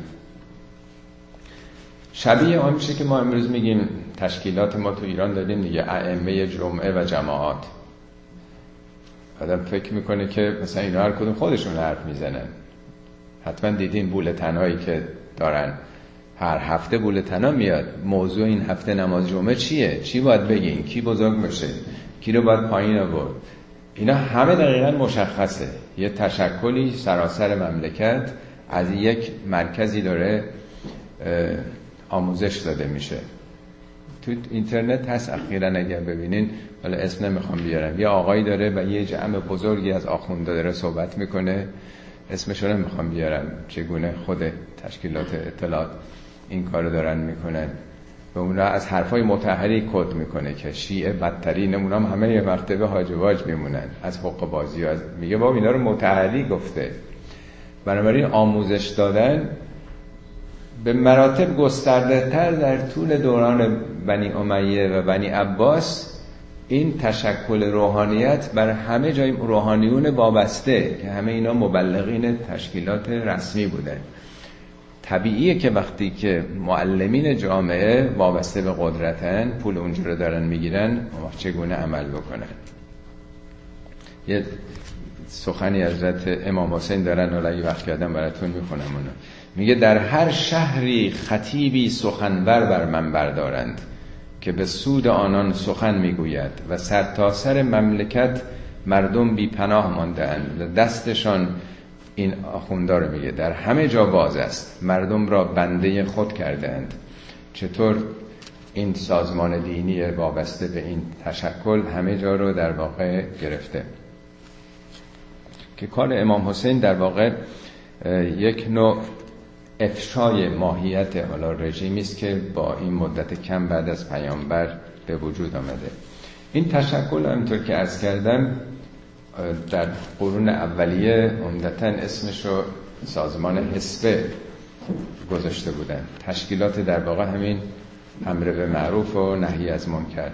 S1: شبیه آن میشه که ما امروز میگیم تشکیلات ما تو ایران داریم دیگه، ائمه جمعه و جماعات. آدم فکر میکنه که مثلا اینا هر کدوم خودشون حرف میزنن. حتما دیدین بولتنایی که دارن، هر هفته بولتنا میاد موضوع این هفته نماز جمعه چیه، چی باید بگین، کی بزرگ میشه، کی رو باید پایین آورد. اینا همه دقیقاً مشخصه. یه تشکلی سراسر مملکت از یک مرکزی داره آموزش داده میشه. تو اینترنت هست اخیراً اگر ببینین، حالا اسم نمیخوام بیارم، یه آقایی داره و یه جمع بزرگی از آخوندا داره صحبت میکنه، اسمشو نمیخوام بیارم، چگونه خود تشکیلات اطلاعات این کارو دارن میکنن و اونا از حرفای مطهری کد میکنه که شیعه بدترین، اونام همه یه مرتبه هاج و واج میمونن از حق بازی ها. میگه بابا اینا رو مطهری گفته. بنابراین آموزش دادن به مراتب گسترده تر در طول دوران بنی امیه و بنی عباس این تشکل روحانیت بر همه جای روحانیون وابسته که همه اینا مبلغین تشکیلات رسمی بودن. طبیعیه که وقتی که معلمین جامعه وابسته به قدرتن، پول اونجا رو دارن میگیرن، چگونه عمل بکنن. یه سخنی حضرت امام حسین دارن، حالا یه وقت کردم براتون میخونم اونو. میگه در هر شهری خطیبی سخنور بر منبر دارند که به سود آنان سخن میگوید و سرتاسر مملکت مردم بی پناه مانده‌اند. دستشان، این آخوندا رو میگه، در همه جا باز است، مردم را بنده خود کردند. چطور این سازمان دینی وابسته به این تشکل همه جا رو در واقع گرفته. که کار امام حسین در واقع یک نوع افشای ماهیت حالا رژیمی است که با این مدت کم بعد از پیامبر به وجود آمده. این تشکل همونطور که عرض کردم در قرون اولیه عمدتاً اسمشو سازمان حسبه گذاشته بودن، تشکیلات در واقع همین امر به معروف و نهی از منکر.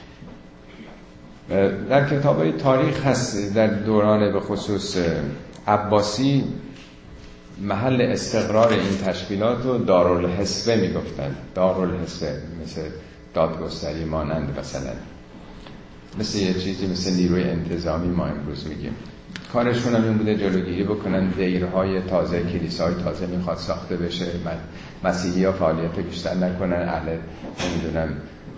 S1: در کتاب‌های تاریخ هست در دوران به خصوص عباسی محل استقرار این تشکیلات رو دارالحسبه میگفتن. دارالحسبه مثل دادگستری مانند، مثلا مثل یه چیزی مثل نیروی انتظامی ما امروز میگیم. کارشون هم این بوده جلوگیری بکنن دیرهای تازه، کلیسای تازه میخواد ساخته بشه، مسیحی ها فعالیت بیشتر نکنن، اهل نمیدونم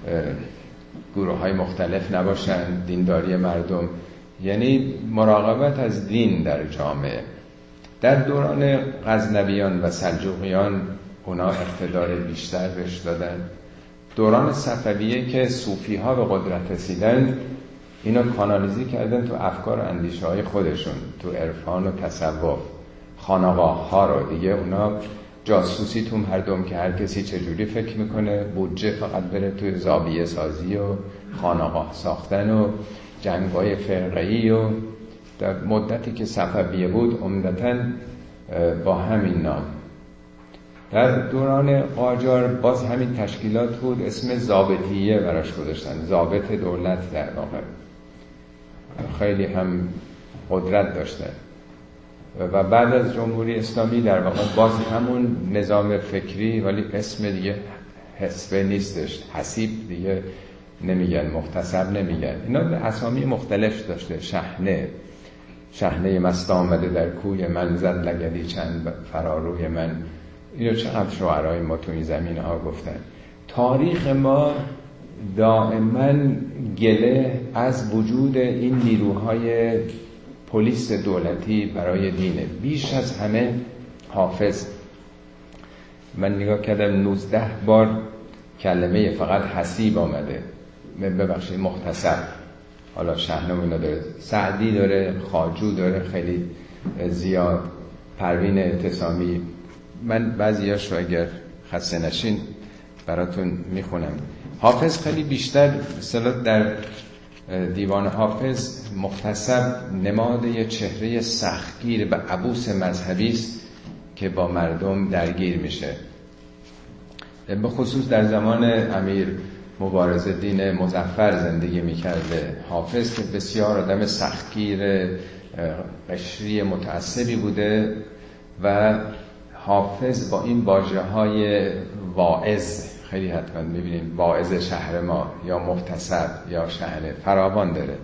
S1: گروه های مختلف نباشن، دینداری مردم، یعنی مراقبت از دین در جامعه. در دوران غزنویان و سلجوقیان اونا اقتدار بیشتر بهش دادن. دوران صفویه که صوفی ها به قدرت رسیدن، اینو کانالیزی کردن تو افکار و اندیشه های خودشون، تو عرفان و تصوف. خانقاه ها رو دیگه اونا جاسوسی تو مردم که هر کسی چجوری فکر میکنه، بودجه فقط بره توی زاویه سازی و خانقاه ساختن و جنگ‌های فرقه‌ای. و در مدتی که صفویه بود عمدتاً با همین نام. در دوران قاجار باز همین تشکیلات بود، اسم ضابطیه براش گذاشتن، ضابط دولت در واقع. خیلی هم قدرت داشته. و بعد از جمهوری اسلامی در واقع باز همون نظام فکری، ولی اسم دیگه حسبه نیستش، حسیب دیگه نمیگن، محتسب نمیگن، اینا اسامی مختلف داشته. شحنه شحنه مست آمده در کوی من، زد لگدی چند فراروی من. اینو چقدر شعرهای ما تو این زمینه ها گفتن. تاریخ ما دائما گله از وجود این نیروهای پلیس دولتی برای دینه. بیش از همه حافظ، من نگاه کردم نوزده بار کلمه فقط حسیب آمده، ببخشید محتسب. حالا شحنه اینا داره، سعدی داره، خواجو داره خیلی زیاد، پروین اعتصامی. من بعضیاش رو اگر خسته نشین براتون میخونم. حافظ خیلی بیشتر مثلا در دیوان حافظ محتسب نماد یه چهره سختگیر و عبوس مذهبی است که با مردم درگیر میشه. به خصوص در زمان امیر مبارزالدین مظفر زندگی میکرده حافظ، که بسیار آدم سختگیر قشری متعصبی بوده و حافظ با این واژه‌های واعظ، خیلی حتما میبینیم واعظ شهر ما یا محتسب یا شهر فراوان داره.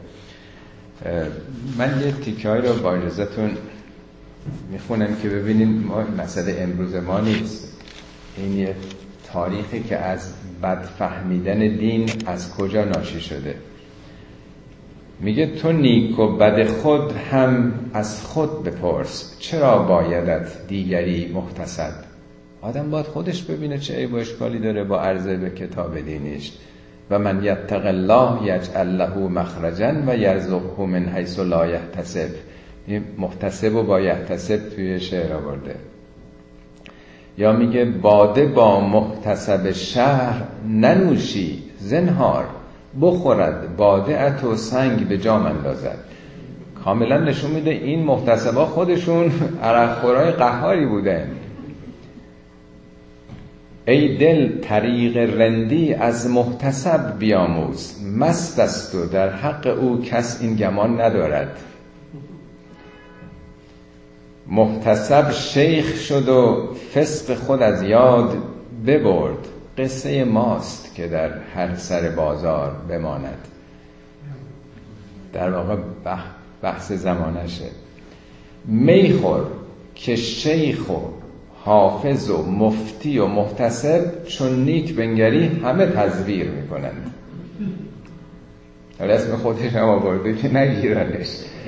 S1: من یه تیکه‌ای رو با اجازهتون میخونم که ببینیم ما مسئله امروز ما نیست، این یه تاریخی که از بد فهمیدن دین از کجا ناشی شده. میگه تو نیک و بد خود هم از خود بپرس، چرا بایدت دیگری محتسب. آدم باید خودش ببینه چه عیب و اشکالی داره با عرضه به کتاب دینیش. و من یتق الله یجعل له مخرجا و یرزقه من حیث لا یحتسب. این محتسب و با یحتسب توی شعر آورده. یا میگه باده با محتسب شهر ننوشی زنهار، بخورد باده ات و سنگ به جام اندازد. کاملا نشون میده این محتسبا خودشون عرق خورای قهاری بودن. ای دل طریق رندی از محتسب بیاموز، مست است و در حق او کس این گمان ندارد. محتسب شیخ شد و فسق خود از یاد ببرد، قصه ماست که در هر سر بازار بماند. در واقع بحث زمانشه. میخور که شیخ و حافظ و مفتی و محتسب چون نیک بنگری همه تزویر میکنند. حالا اسم خودش هم آورده که نگیرنش.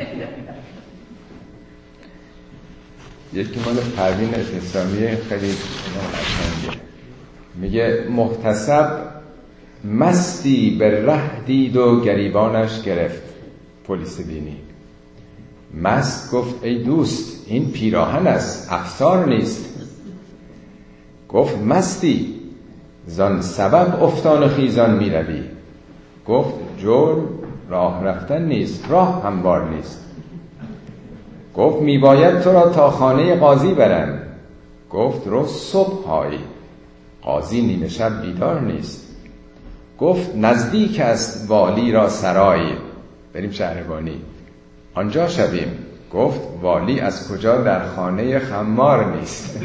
S1: یکی مال پروین اعتصامی خیلی قشنگه، میگه محتسب مستی به ره دید و گریبانش گرفت. پلیس بینی مست گفت ای دوست این پیراهن است افسار نیست. گفت مستی زان سبب افتان خیزان می روی. گفت جرم راه رفتن نیست، راه هموار نیست. گفت می باید تو را تا خانه قاضی برم. گفت رو صبح های قاضی نیمه شب بیدار نیست. گفت نزدیک است والی را سرای، بریم شهربانی آنجا شویم. گفت والی از کجا در خانه خمار نیست.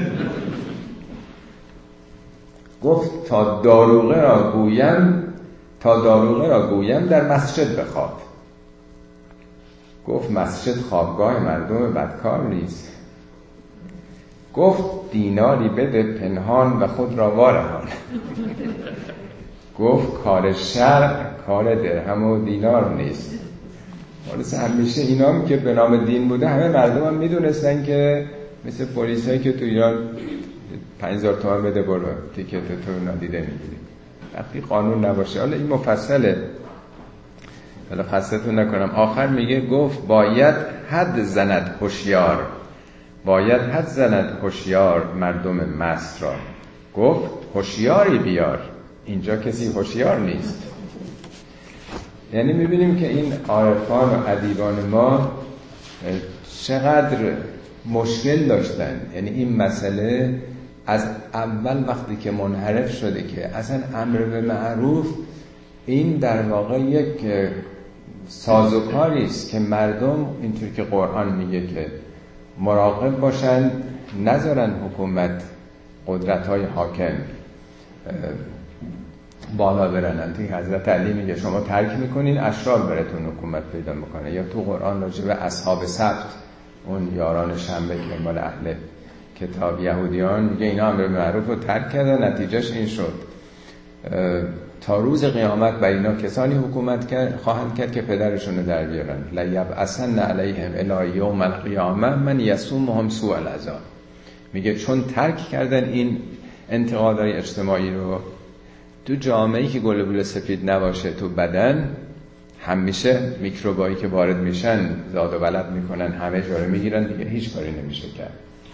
S1: گفت تا داروغه را گویم تا داروغه را گویم در مسجد بخواب. گفت مسجد خوابگاه مردم بدکار نیست. گفت دیناری بده پنهان و خود را وارهان. گفت کار شرع کار درهم و دینار نیست. واسه همیشه اینام که به نام دین بوده همه مردم هم میدونستن که مثل پلیس هایی که تو ایران پنج هزار تومان بده برو تیکت تو نادیده میگیری. وقتی قانون نباشه. حالا این مفصله، حالا خستتون نکنم. آخر میگه گفت باید حد زند هوشیار، باید حد زند هوشیار مردم مست را. گفت هوشیاری بیار، اینجا کسی هوشیار نیست. یعنی میبینیم که این عارفان و ادیبان ما چقدر مشکل داشتن. یعنی این مسئله از اول وقتی که منحرف شده که اصلا امر به معروف این در واقع یک سازوکاری است که مردم اینطور که قرآن میگه که مراقب باشن نذارن حکومت قدرت‌های حاکم بالا برنن. توی حضرت علی میگه شما ترک میکنین اشرار براتون حکومت پیدا میکنه. یا تو قرآن راجع به اصحاب سبت اون یاران شنبه که مال اهل کتاب یهودیان میگه اینا امر معروف رو ترک کردن، نتیجهش این شد تا روز قیامت بر اینا کسانی حکومت کرد خواهند کرد که پدرشون رو در بیارن. لیبعثن علیهم الی یوم القیامه من یسومهم سوء العذاب. میگه چون ترک کردن این انتقادهای اجتماعی رو، تو جامعه‌ای که گل بول سفید نباشه تو بدن همیشه میکروبایی که وارد میشن زاد و ولد میکنن، همه جا رو میگیرن، دیگه هیچ کاری نمیشه کرد.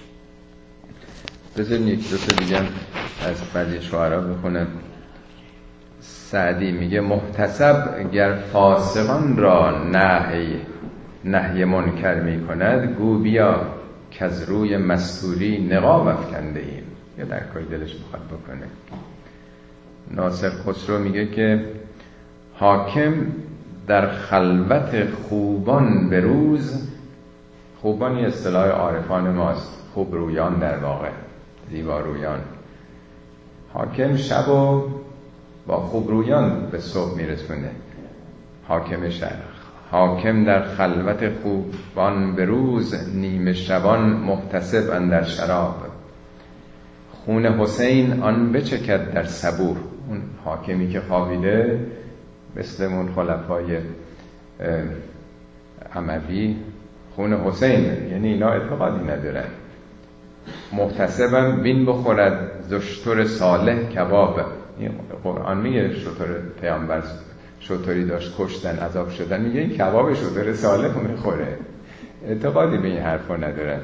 S1: بذارین یک دو تا دیگه از بعضی شعرا بخونم. سعدی میگه محتسب گر فاسقان را نهی نهی منکر میکند، گو بیا که از روی مستوری نقاب افکنده ایم. یا در کاری دلش بخواد بکنه. ناصر خسرو میگه که حاکم در خلوت خوبان به روز، خوبان یه اصطلاح عارفان ماست، خوب رویان در واقع زیبا رویان. حاکم شب و با خوب رویان به صبح میرسونه. حاکم شهر حاکم در خلوت خوبان به روز، نیمه شبان محتسب اندر شراب. خون حسین آن بچکد در صبوح. اون حاکمی که خوابیده مثل اون خلفای عموی خون حسین، یعنی اینا اعتقادی ندارن. محتسبم بین بخورد زشتر صالح کباب. این قرآن میگه شطور پیامبر شطوری داشت کشتن عذاب شدن، میگه این کباب شطور صالح میخوره. اعتقادی به این حرفا ندارن.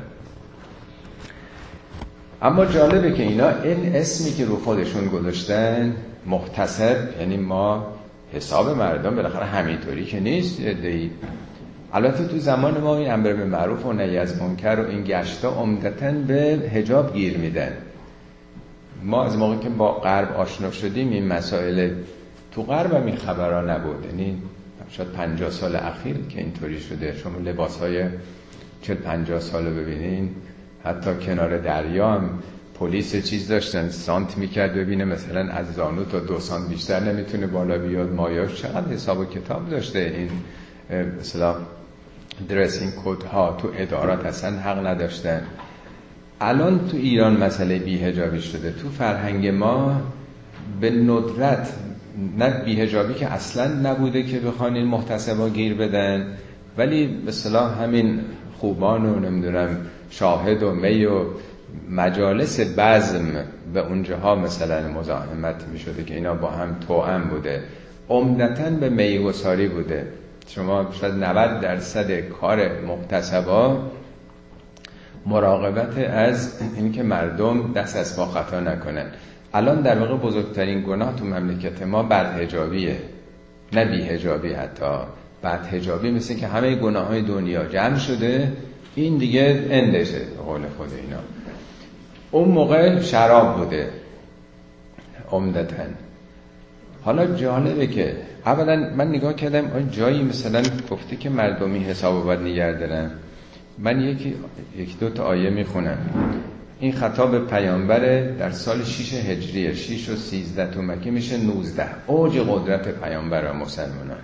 S1: اما جالبه که اینا این اسمی که رو خودشون گذاشتن محتسب، یعنی ما حساب مردم بالاخره همینطوری که نیست. البته تو زمان ما این امر به معروف و نهی از منکر و این گشتا عمدتاً به حجاب گیر میدن. ما از موقعی که با غرب آشنا شدیم این مسائل تو غرب هم این خبرها نبود، یعنی شاید پنجاه سال اخیر که اینطوری شده. شما لباسهای چل پنجاه سال ببینین، حتی کنار دریا هم پلیس چیز داشتن سانت میکرد ببینه مثلا از زانو تا دو سانت بیشتر نمیتونه بالا بیاد. مایاش چقدر حساب و کتاب داشته. این مثلا درسینگ کد ها تو ادارات اصلا حق نداشتن. الان تو ایران مسئله بی‌حجابی شده. تو فرهنگ ما به ندرت، نه بی‌حجابی که اصلا نبوده که بخوان این محتسبا گیر بدن، ولی به اصطلاح همین خوبان و نمیدونم شاهد و می و مجالس بزم به اونجاها مثلا مزاحمت می شده که اینا با هم توأم بوده. عمدتاً به میگساری بوده. شما شاید نود درصد کار محتسبا مراقبت از این که مردم دست از پا خطا نکنن. الان در واقع بزرگترین گناه تو مملکت ما بدحجابیه، نه بی‌حجابی. حتی بدحجابی مثل که همه گناه‌های دنیا جمع شده، این دیگه اندشه به قول خود اینا. اون موقع شراب بوده عمدتاً. حالا جالبه که اولا من نگاه کردم آن جایی مثلا گفته که مردمی حساب باید نگه دارن. من یکی یک دو تا آیه میخونم. این خطاب پیامبره در سال شش هجریه، شش و سیزده تو مکه میشه نوزده، اوج قدرت پیامبر و مسلمانان.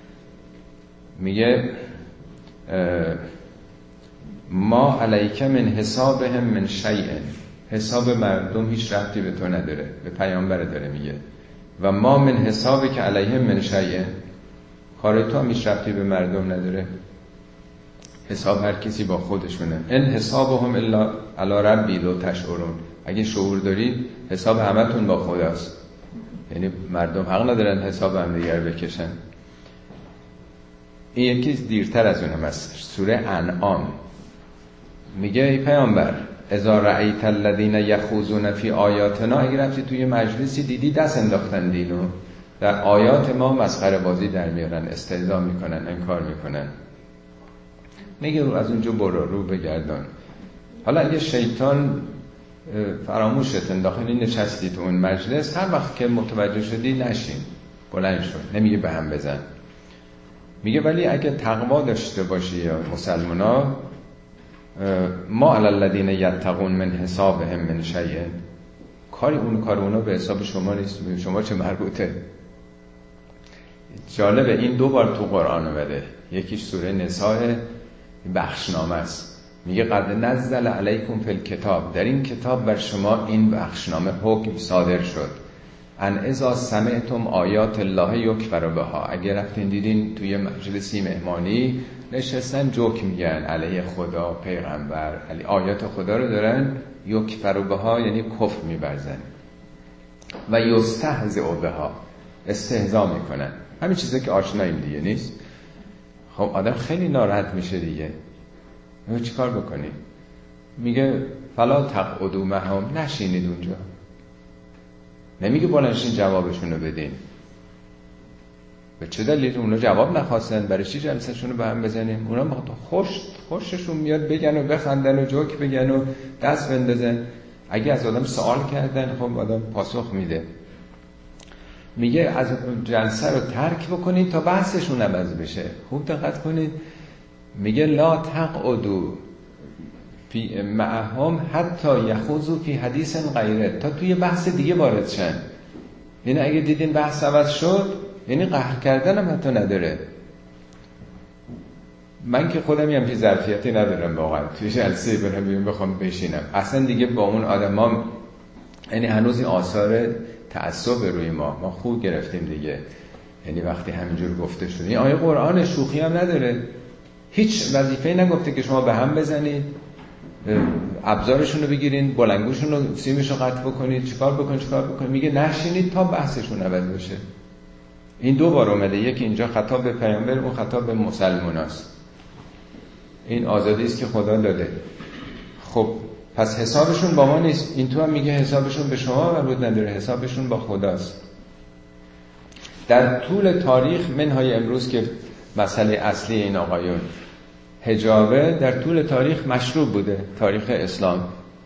S1: میگه ما علیک من حسابهم من شیء، حساب مردم هیچ ربطی به تو نداره، به پیامبر داره میگه. و ما من حسابی که علیهم من شیء، کار تو هم هیچ ربطی به مردم نداره. حساب هر کسی با خودشونه. ان حسابهم الا علی ربی لو تشعرون. اگه شعور دارید حساب همتون با خداست. یعنی مردم حق ندارن حساب هم دیگر بکشن. این یکی دیرتر از اون هم هست. سوره انعام میگه ای پیامبر اذا رأیت الذین یخوضون فی آیاتنا، اگه رفتی توی مجلسی دیدی دست انداختن دینو در آیات ما مسخره بازی در میارن، استهزا میکنن، انکار میکنن، میگه رو از اونجا برو، رو بگردان. حالا اگه شیطان فراموشت انداختی نشستی تو اون مجلس، هر وقت که متوجه شدی نشین، بلند شو، نمیگه به هم بزن. میگه ولی اگه تقوا داشته باشی یا مسلمانا، ما علی الذین یتقون من حسابهم من شیء، کاری اون کار اونا به حساب شما نیست، شما چه مربوطه. جالبه این دو بار تو قرآن اومده. یکیش سوره نساء، بخشنامه است. میگه قد نزل علیکم فی الکتاب، در این کتاب بر شما این بخشنامه حکم صادر شد، ان اذا سمعتم آیات الله یکفر بها، اگه رفتین دیدین توی مجلسی مهمانی نشستن جوک میگن علیه خدا، پیغمبر، علی آیات خدا رو دارن یکفر بها، یعنی کفر می‌ورزن، و یستهزئ بها، استهزا میکنن. همین چیزی که آشناییم دیگه نیست. خب آدم خیلی ناراحت میشه دیگه. میگه چیکار بکنیم؟ میگه فلا تقعدوا معهم، نشینید اونجا. نمیگه بلنشین جوابشون رو بدین. به چه دلیل اونا جواب نخواستن؟ برای چی جلسه‌شون رو به هم بزنیم؟ اونا خوش خوششون میاد بگن و بخندن و جوک بگن و دست بندازن. اگه از آدم سوال کردن خب آدم پاسخ میده. میگه از جلسه رو ترک بکنید تا بحثشون عوض بشه. خوب دقت کنید. میگه لا تقعدوا فی معهم حتی یخوضوا فی حدیث غیره، تا توی بحث دیگه وارد شن. یعنی اگه دیدین بحث عوض شد، یعنی قهر کردن هم حتی نداره. من که خودم همچین ظرفیتی ندارم واقعا توی جلسه برم بیام بخوام بشینم. اصلا دیگه با اون آدما، یعنی هنوز این آثار تعصب روی ما ما خوب گرفتیم دیگه. یعنی وقتی همینجور گفته شده، این آیه قرآن شوخی هم نداره، هیچ وظیفه‌ای نگفته که شما به هم بزنید، ابزارشون رو بگیرین، بلنگوشون رو، سیمش رو قطع بکنید، چیکار بکنید چیکار بکنید. میگه نشینید تا بحثشون عوض بشه. این دو بار اومده، یکی اینجا خطاب به پیامبر، اون خطاب به مسلماناست. این آزادی است که خدا داده. خب پس حسابشون با ما نیست. این تو هم میگه حسابشون به شما مربوط نداره، حسابشون با خداست. در طول تاریخ منهای امروز که مسئله اصلی این آقایون حجابه، در طول تاریخ مشروع بوده، تاریخ اسلام.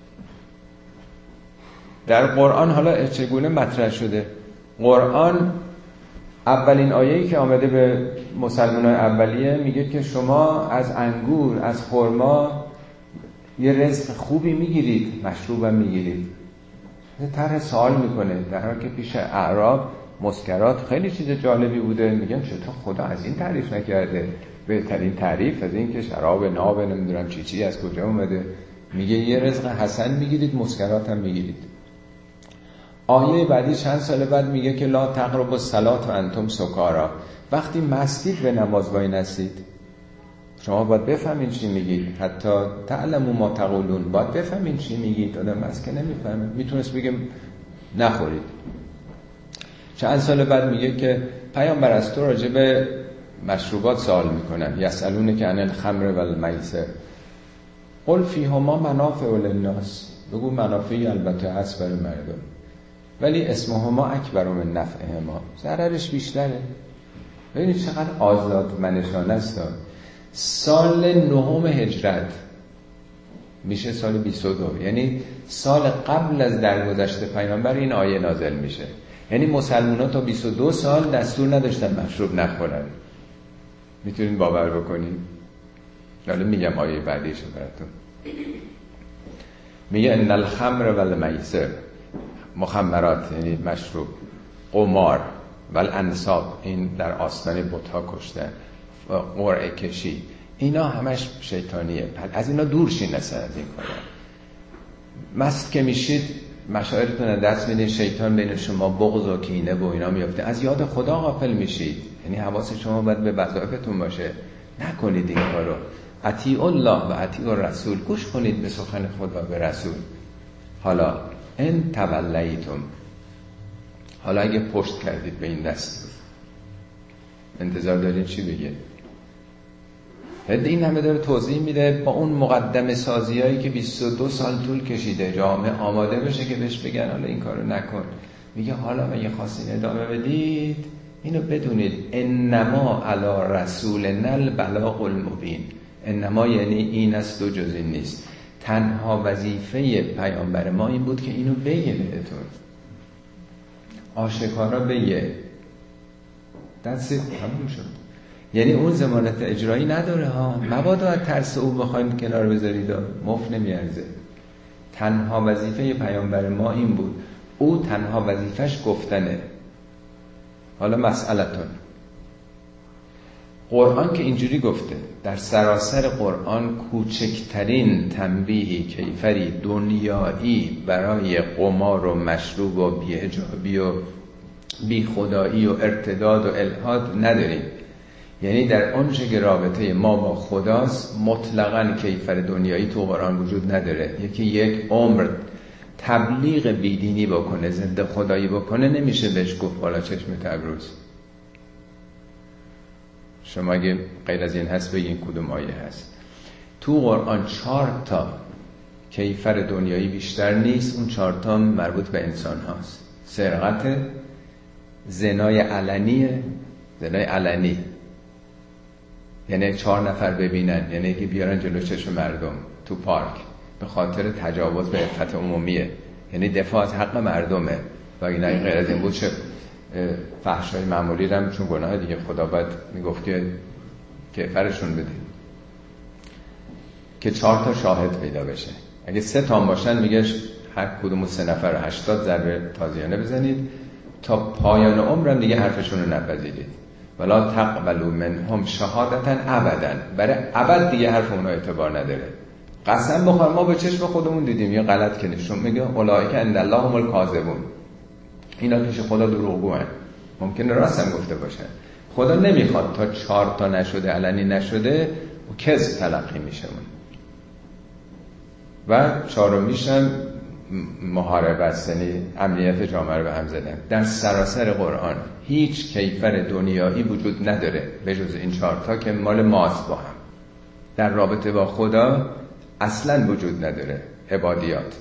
S1: در قرآن حالا چگونه مطرح شده؟ قرآن اولین آیه‌ای که آمده به مسلمانان اولیه میگه که شما از انگور، از خرما یه رزق خوبی میگیرید، مشروبم میگیرید. طرح سوال میکنه، در حالی که پیش اعراب مسکرات خیلی چیز جالبی بوده، میگن چطور خدا از این تعریف نکرده؟ بهترین تعریف از این که شراب ناب نمیدونم چی چی از کجا اومده. میگه یه رزق حسن میگیرید، مسکرات هم میگیرید. آیه بعدی چند سال بعد میگه که لا تقربوا الصلاة و انتم سکارا، وقتی مستید به نماز وای نستید. شما باید بفهمین چی میگید، حتی تعلموا ما تقولون، باید بفهمین چی میگید. آدم مست که نمیفهمه، میتونست بگه نخورید. چند سال بعد میگه که پیامبر از تو راجع به مشروبات سوال میکنن، یسالونه که عن الخمر و المیسر قل فیهما منافع للناس، بگو منافعی البته هست برای مردم، ولی اسمهما اکبر من نفعهما، ضررش بیشتره. ببینید چقدر آزادمنشانه است. سال نهم هجرت میشه سال بیست و دو، یعنی سال قبل از درگذشت پیامبر این آیه نازل میشه. یعنی مسلمان‌ها تا بیست و دو سال دستور نداشتن مشروب نخورن. میتونین باور بکنین؟ حالا میگم آیه بعدیشو براتون. میگه ان الخمر و المیسر، مخمرات یعنی مشروب، قمار و الانصاب، این در آستانه بت‌ها کشتن، قرعه کشی، اینا همش شیطانیه. از اینا دور شین اصلا از این کارا. مست که میشید مشاعرتون دست میدین، شیطان بین شما بغض و کینه و اینا میفته، از یاد خدا غافل میشید. یعنی حواس شما باید به وظایفتون باشه، نکنید این کارو. اطیعوا الله و اطیعوا الرسول، گوش کنید به سخن خدا به رسول. حالا ان تولیتم، حالا اگه پشت کردید به این دست، انتظار دارین چی بگه؟ این همه داره توضیح میده با اون مقدمه سازیایی که بیست و دو سال طول کشیده جامعه آماده بشه که بهش بگن حالا این کارو نکن. میگه حالا اگه خواستین ادامه بدید اینو بدونید، انما علی رسولنا البلاغ المبین. انما یعنی این است و جز این نیست. تنها وظیفه پیامبر ما این بود که اینو بگه بهتون، آشکارا بگه. دست تموم شد. یعنی اون ضمانت اجرایی نداره ها، مبادا از ترس او بخواین کنار بذارید، مفت نمیارزه. تنها وظیفه پیامبر ما این بود، او تنها وظیفش گفتنه. حالا مسئلتون، قرآن که اینجوری گفته، در سراسر قرآن کوچکترین تنبیهی کیفری دنیایی برای قمار و مشروب و بی‌حجابی و بی خدایی و ارتداد و الحاد نداریم. یعنی در آنچه که رابطه ما با خداست مطلقاً کیفر دنیایی تو قرآن وجود نداره. یکی یک عمر تبلیغ بیدینی بکنه، ضد خدایی بکنه، نمیشه بهش گفت بالا چشم تبروز. شما اگه غیر از این هست بگین کدوم آیه هست؟ تو قرآن چهار تا کیفر دنیایی بیشتر نیست، اون چهار تا مربوط به انسان هاست. سرقت، زنای علنیه، زنای علنی یعنی چهار نفر ببینن، یعنی که بیارن جلو چشم مردم تو پارک، به خاطر تجاوز به عفت عمومیه، یعنی دفاع از حق مردمه. و این غیر از این بود چه فحشای معمولی رم، چون گناه دیگه خدا باید میگفت که کفرشون بده، که چهار تا شاهد پیدا بشه. اگه سه تا باشن میگه هر کدوم سه نفر رو هشتاد ضربه تازیانه بزنید، تا پایان عمرم دیگه حرفشون رو نپذیرید. ولا تقبلوا منهم شهادتا ابدا، برای ابد دیگه حرف اونها اعتبار نداره. قسم بخور ما به چشم خودمون دیدیم یا غلط کنیشون، میگه اولئک عند الله هم الکاذبون، اینا پیش خدا دروغگوئن. ممکنه راست هم گفته باشن. خدا نمیخواد تا چهار تا نشده علنی نشده و کذب تلقی میشه اون. و چهارمیش هم محاربت، یعنی امنیت جامعه رو به هم زدن. در سراسر قرآن هیچ کیفر دنیایی وجود نداره به جز این چهار تا که مال ماست با هم. در رابطه با خدا اصلا وجود نداره. عبادیات،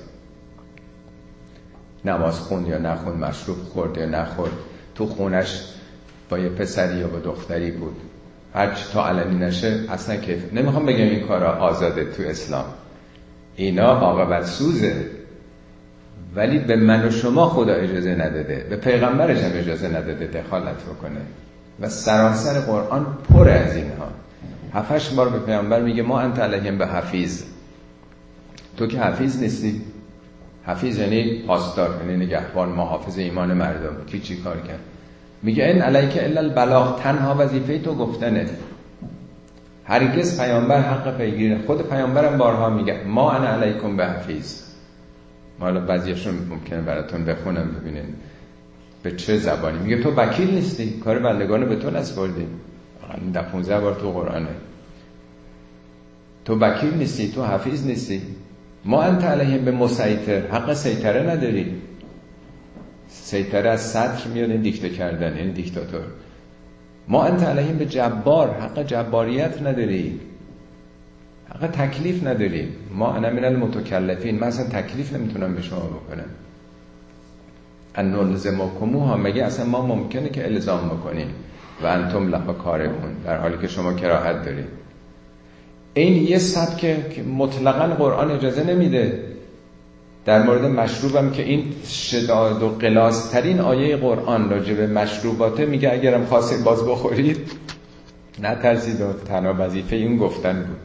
S1: نماز خون یا نخون، مشروب خورد یا نخورد، تو خونش با یه پسری یا با دختری بود، هرچی تا علنی نشه اصلا کیف. نمیخوام بگم این کارا آزاده تو اسلام، اینا عاقبت سوزه، ولی به من و شما خدا اجازه نداده، به پیغمبرش هم اجازه نداده دخالت بکنه. و سراسر قرآن پر از اینها. هفتش بار به پیغمبر میگه ما انت علیهم به حفیظ، تو که حفیظ نیستی. حفیظ یعنی پاسدار، یعنی نگهبان، محافظ ایمان مردم. کی چی کار کرد؟ میگه این علیک الا البلاغ، تنها وظیفه تو گفتنه. هرگز پیامبر حق پیگیری. خود پیامبرم بارها میگه ما انا علیکم به حفیظ. حالا بعضیاشون ممکنه براتون بخونم ببینین به چه زبانی میگه. تو وکیل نیستی، کار بندگانو به تو نسپردیم. ده پونزده بار تو قرآنه. تو وکیل نیستی، تو حفیظ نیستی. ما انت علیهم به مسیطر، حق سیطره نداری. سیطره از سطر میاد، این دیکته کردن، این دیکتاتور. ما انت علیهم به جبار، حق جباریت نداری، حق تکلیف نداری. ما انا من المتکلفین، من اصلا تکلیف نمیتونم به شما بکنم. ان نلزمکموها، مگه اصلا ما ممکنه که الزام بکنیم و انتم لها کارهون، در حالی که شما کراهت دارید. این یه سبکه که مطلقاً قرآن اجازه نمیده. در مورد مشروبم که این شداد و غلاظترین آیه قرآن راجع به مشروباته، میگه اگرم خواستید باز بخورید نترسید، و تنها وظیفه این گفتن بود.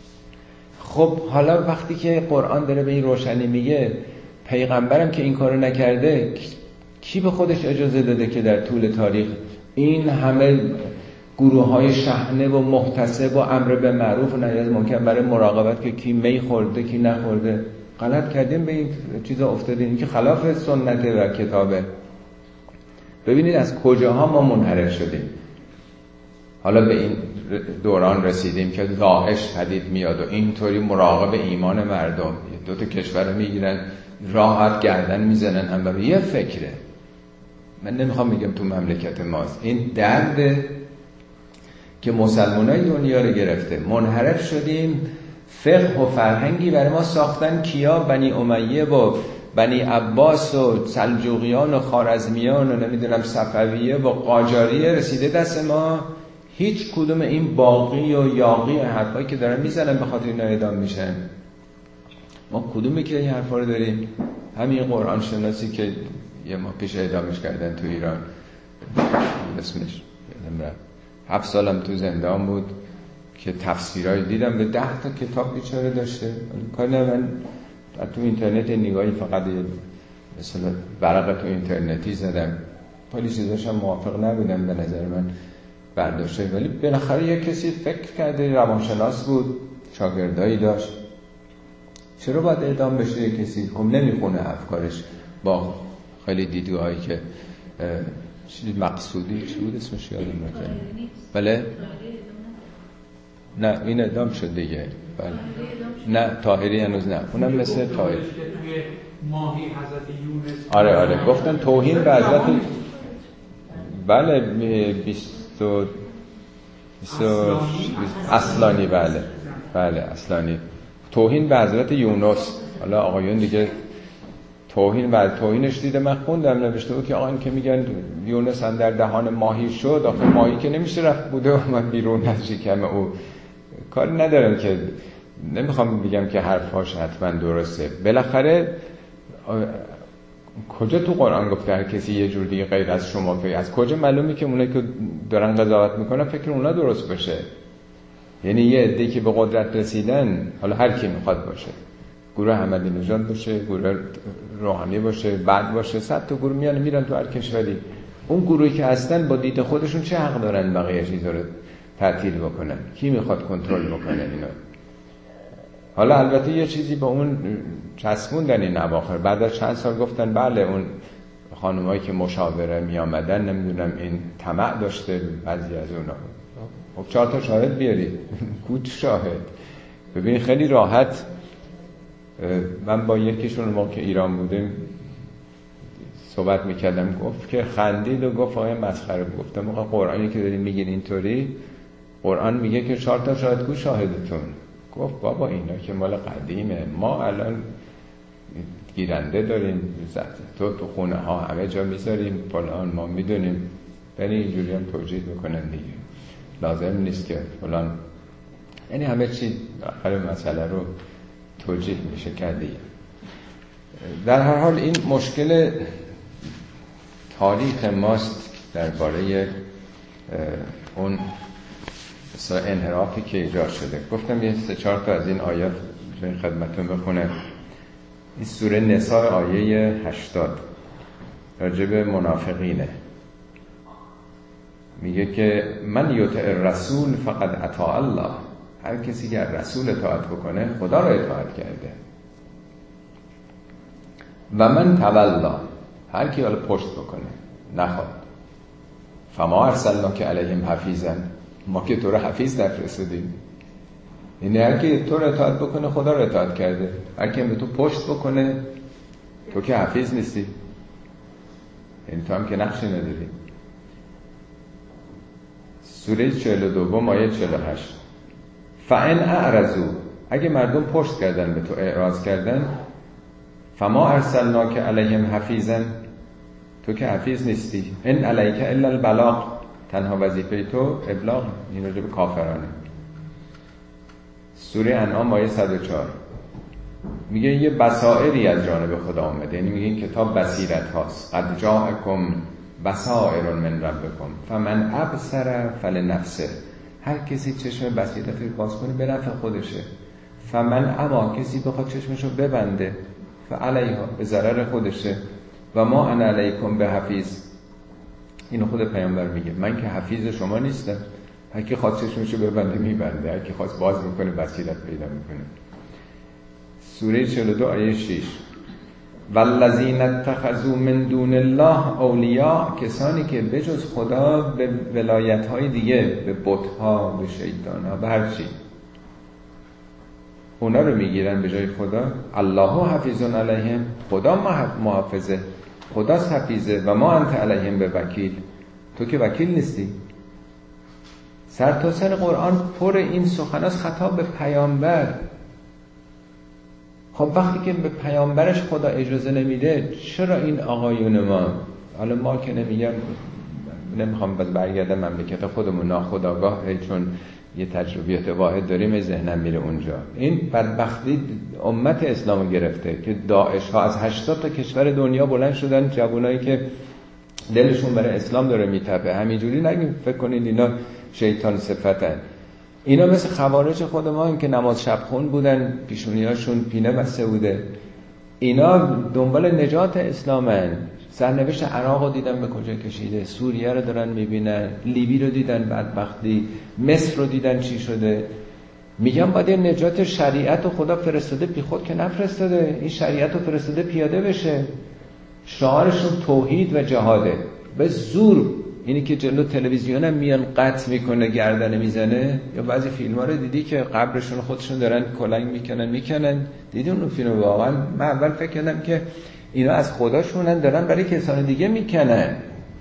S1: خب حالا وقتی که قرآن داره به این روشنی میگه، پیغمبرم که این کارو نکرده، کی به خودش اجازه داده که در طول تاریخ این همه گروه های شحنه و محتسب و امر به معروف و نهی از منکر برای مراقبت که کی می خورده کی نخورده، غلط کردیم به این چیزا افتادیم. این که خلاف سنت و کتابه. ببینید از کجاها ما منحرف شدیم. حالا به این دوران رسیدیم که داعش پدید میاد و اینطوری مراقب ایمان مردم، دو تا کشور رو میگیرن راحت گردن میزنن هم برای یه فکره. من نمیخوام بگم تو مملکت ماست، این درده که مسلمانای دنیا رو گرفته. منحرف شدیم، فقه و فرهنگی برای ما ساختن. کیا؟ بنی امیه و بنی عباس و سلجوقیان و خوارزمیان و نمیدونم صفویه و قاجاریه رسیده دست ما. هیچ کدوم این باقی و یاقی حرفایی که دارن میزنن به خاطر اینا اعدام میشن. ما کدومی که این حرفا رو داریم؟ همین قرآن شناسی که یه ما پیش اعدامش کردن تو ایران، اسمش یادم رفت، هفت سالم تو زندان بود که تفسیرای دیدم به ده تا کتاب بیچاره داشته. کاری من تو اینترنت نگاهی فقط مثلا ورقه تو اینترنتی زدم، خیلی چیزاشم موافق نبودم به نظر من برداشته، ولی بالاخره یک کسی فکر کرده، روانشناس بود، شاگردایی داشت. چرا باید اعدام بشه یک کسی؟ خب نمیخونه افکارش با خیلی دیدگاهایی که چیزی مقصودی چی بود اسمش یادم نمیاد. بله نه این اعدام شد دیگه. بله نه طاهری هنوز نه، اونم مثل طاهری.
S2: ماهی حضرت یونس.
S1: آره آره گفتن توهین به حضرت، بله بیست و اصلانی، بله بله اصلانی، توهین به حضرت یونس. حالا آقایون دیگه توهین و توهینش دیده من خوندم نوشته بود که آقایون که میگن یونس هم در دهان ماهی شد، آخه ماهی که نمیشه رفت بوده و من بیرون از شکم او. کاری ندارم که نمیخوام بگم که حرفاش حتما درسته. بالاخره کجا تو قرآن گفته هر کسی یه جور دیگه غیر از شما فکر؟ از کجا معلومه که اونایی که دارن قضاوت میکنن فکر اونا درست باشه؟ یعنی یه عده‌ای که به قدرت رسیدن، حالا هر کی میخواد باشه، گروه احمدی نژاد باشه، گروه روحانی باشه، بعد باشه، صد تا گروه میان میرن تو هر کشوری. اون گروهی که هستن با دید خودشون چه حق دارن بقیه چیزا رو تعطیل بکنن؟ کی میخواد کنترل بکنه اینا؟ حالا البته یه چیزی با اون چسبوندن این اواخر، بعد از چند سال گفتن بله اون خانمایی که مشاوره می آمدن نمیدونم این طمع داشته بعضی از اونا. خب چهار تا شاهد بیارید. کوت شاهد. ببین خیلی راحت. من با یکیشون ما که ایران بودیم صحبت میکردم، گفت که خندید و گفت آیا مسخره. گفتم موقع قرآنی که دارین میگین اینطوری، قرآن میگه که چهار تا شاهد کو شاهدتون. گفت بابا اینا که مال قدیمه، ما الان گیرنده داریم، تو تو خونه ها همه جا میذاریم فلان، ما میدونیم. یعنی اینجوری هم توجیه میکنن دیگه، لازم نیست که فلان، یعنی همه چی آخر مسئله رو توجیه میشه کردی. در هر حال این مشکل تاریخ ماست درباره اون انحرافی که ایجاد شده. گفتم یه سه چهار تا از این آیات این خدمتون بخونه. این سوره نساء آیه هشتاد راجع به منافقینه. میگه که من یطع الرسول فقد اطاع الله. هر کسی که رسول اطاعت بکنه خدا رو اطاعت کرده. و من تولا، هر کی حالا پشت بکنه نخواد، فما ارسلناک علیهم حفیظا، ما که تو رو حفیظ نفرستادیم. یعنی هر کی تو رو اطاعت بکنه خدا رو اطاعت کرده، هر کی به تو پشت بکنه تو که حفیظ نیستی، یعنی تو هم که نقشی نداری. سوره چهل و دو آیه چهل و هشت فَإِنْ أَعْرَضُوا، اگه مردم پشت کردن به تو اعراض کردن، فما ارسلناک علیهم حفیظا، تو که حفیظ نیستی، ان علیک الا البلاغ، تنها وظیفه تو ابلاغ. این راجع به کافرانه. سوره انعام آیه صد و چهار میگه یه بصائری از جانب خدا آمده، یعنی میگه این کتاب بصیرت هاست. قد جاءکم بصائر من ربکم فمن ابصر فلنفسه، هر کسی چشم بصیرت رو باز کنه به نفع خودشه. فمن اما، کسی بخواد چشمشو ببنده، فعلیها، به ضرر خودشه. و ما انا علیکم به حفیظ، اینو خود پیامبر میگه، من که حفیظ شما نیستم. هر کی خواست چشمشو ببنده میبنده، هر کی خواست باز میکنه بصیرت پیدا میکنه. سوره چهل و دو آیه شش والذین اتخذوا من دون الله اولیاء، کسانی که بجز خدا به ولایت‌های دیگه، به بت‌ها، به شیطان‌ها، به هر چی اونا رو میگیرن به جای خدا. الله حفیظ علیهم، خدا محافظه، خداست حفیظه. و ما انت علیهم به وکیل، تو که وکیل نیستی. سر تا سر قرآن پر این سخناست خطاب به پیامبر. خب وقتی که به پیامبرش خدا اجازه نمیده، چرا این آقایون ما، حالا ما که نمیگم، نمیخوام باز برگردم مملکت خودمون، ناخودآگاه چون یه تجربیات واحد داریم ذهنم میره اونجا. این بدبختی امت اسلامو گرفته که داعش ها از هشتاد تا کشور دنیا بلند شدن، جوانایی که دلشون برای اسلام داره میتپه. همینجوری نگیم فکر کنید اینا شیطان صفتن. اینا مثل خوارج خود ما هم که نماز شب خون بودن، پیشونیاشون پینه بسته بوده. اینا دنبال نجات اسلامن. سرنوشت عراق رو دیدن به کجا کشیده، سوریه رو دارن میبینن، لیبی رو دیدن بدبختی، مصر رو دیدن چی شده. میگم باید این نجات شریعت رو خدا فرستاده، بی خود که نفرستاده. این شریعت رو فرستاده پیاده بشه. شعارشون توحید و جهاده. به زور اینی که جلو تلویزیون هم میان قطع میکنه، گردنه میزنه. یا بعضی فیلم ها رو دیدی که قبرشون خودشون دارن کلنگ میکنن میکنن دیدی اون فیلم؟ واقعا من اول فکر کردم که اینا از خداشونن دارن برای کسان دیگه میکنن.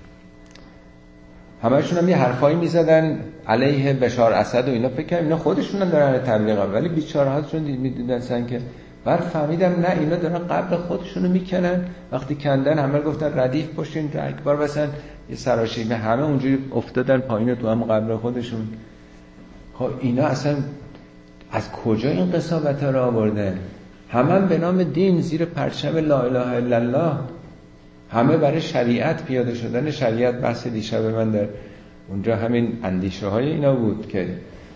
S1: همه‌شون هم یه حرفایی میزدن علیه بشار اسد و اینا، فکر کردم اینا خودشونن دارن تبلیغ، ولی بیچاره‌هاشون میدیدن که بعد فهمیدم نه، اینا دارن قبر خودشونو میکنن. وقتی کندن همه گفتن ردیف پشتین اکبر بسن، یه سراشیبه همه اونجوری افتادن پایین تو هم قبر خودشون. خب اینا اصلا از کجا این قساوت‌ها رو آوردن؟ همه به نام دین زیر پرچم لا اله الا الله، همه برای شریعت پیاده شدن شریعت. بحث دیشب من در اونجا همین اندیشه های اینا بود که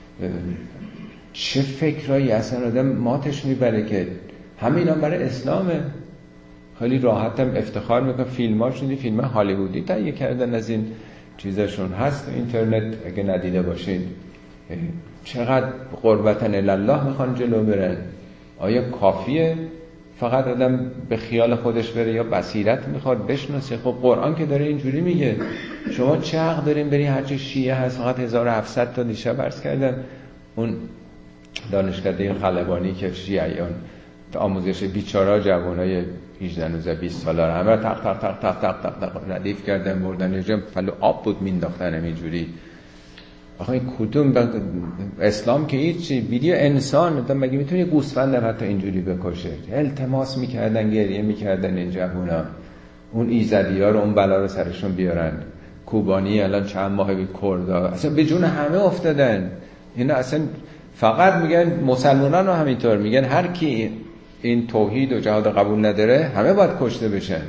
S1: چه فکرایی اصلا آدم ماتش میبره که همه اینا برای اسلامه. خیلی راحتم افتخار میکنم فیلماشون، فیلم هالیوودی تهیه کردن از این چیزاشون هست اینترنت اگه ندیده باشین. چقدر قربتن الله میخوان جلو برن. آیا کافیه فقط آدم به خیال خودش بره یا بصیرت میخواد بشناسه. خب قرآن که داره اینجوری میگه. شما چه حق دارین بری هرچه شیعه هست فقط هزار و هفتصد تا دیشب عرض کردم اون دانشکده خلبانی که شیعیان آموزش بیچاره جوانای هجده نوزده بیست ساله رو همه تق تق تق تق تق تق تق ردیف کردن بردن یه جا فلو آب بود مینداختن همینجوری. آخه این کدوم اسلام که هیچی بیدی انسان تا مگه میتونه گوسفند هم حتی اینجوری بکشه؟ التماس میکردن گریه میکردن این جوونا اون ایزدی‌ها رو اون بلا رو سرشون بیارن. کوبانی الان چند ماه بی کردا اصلا به جون همه افتادن. اینا اصلا فقط میگن مسلمانان رو همینطور میگن هر کی این توحید و جهاد قبول نداره همه باید کشته بشن.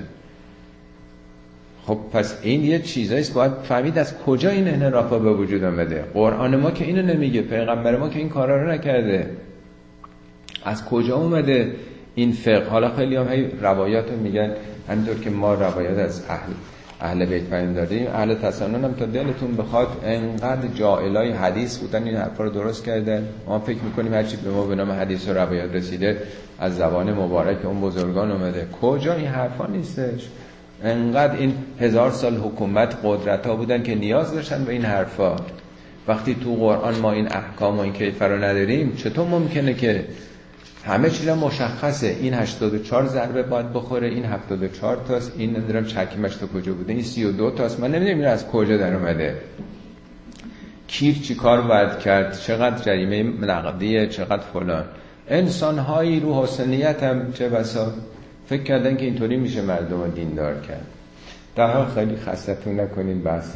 S1: خب پس این یه چیزاییست باید فهمید از کجا این انحرافا به وجود آمده. قرآن ما که اینو نمیگه، پیغمبر ما که این کارا رو نکرده. از کجا اومده این فقه؟ حالا خیلی هم هی روایات میگن همینطور که ما روایات از اهل اهل بیت فهم داریم، اهل تسنن هم تا دلتون بخواد انقدر جاهلای حدیث بودن این حرفا رو درست کردن. ما فکر میکنیم هرچی به ما به نام حدیث و روایات رسیده از زبان مبارک اون بزرگان اومده. کجا این حرفا نیستش. انقدر این هزار سال حکومت قدرت ها بودن که نیاز داشتن به این حرفا. وقتی تو قرآن ما این احکام و این کیفر رو نداریم چطور ممکنه که همه چیز مشخصه؟ این هشتاد و چهار ضربه باید بخوره، این هفتاد و چهار تاست، این ندارم چکمش تا کجا بوده، این سی و دو تاست، من نمیدونم این از کجا در اومده. کیر چی کار باید کرد، چقدر جریمه نقدیه، چقدر فلان. انسانهایی رو حسنیت هم چه بسا فکر کردن که اینطوری میشه مردم رو دیندار کرد. در حال خیلی خستتون نکنین بحث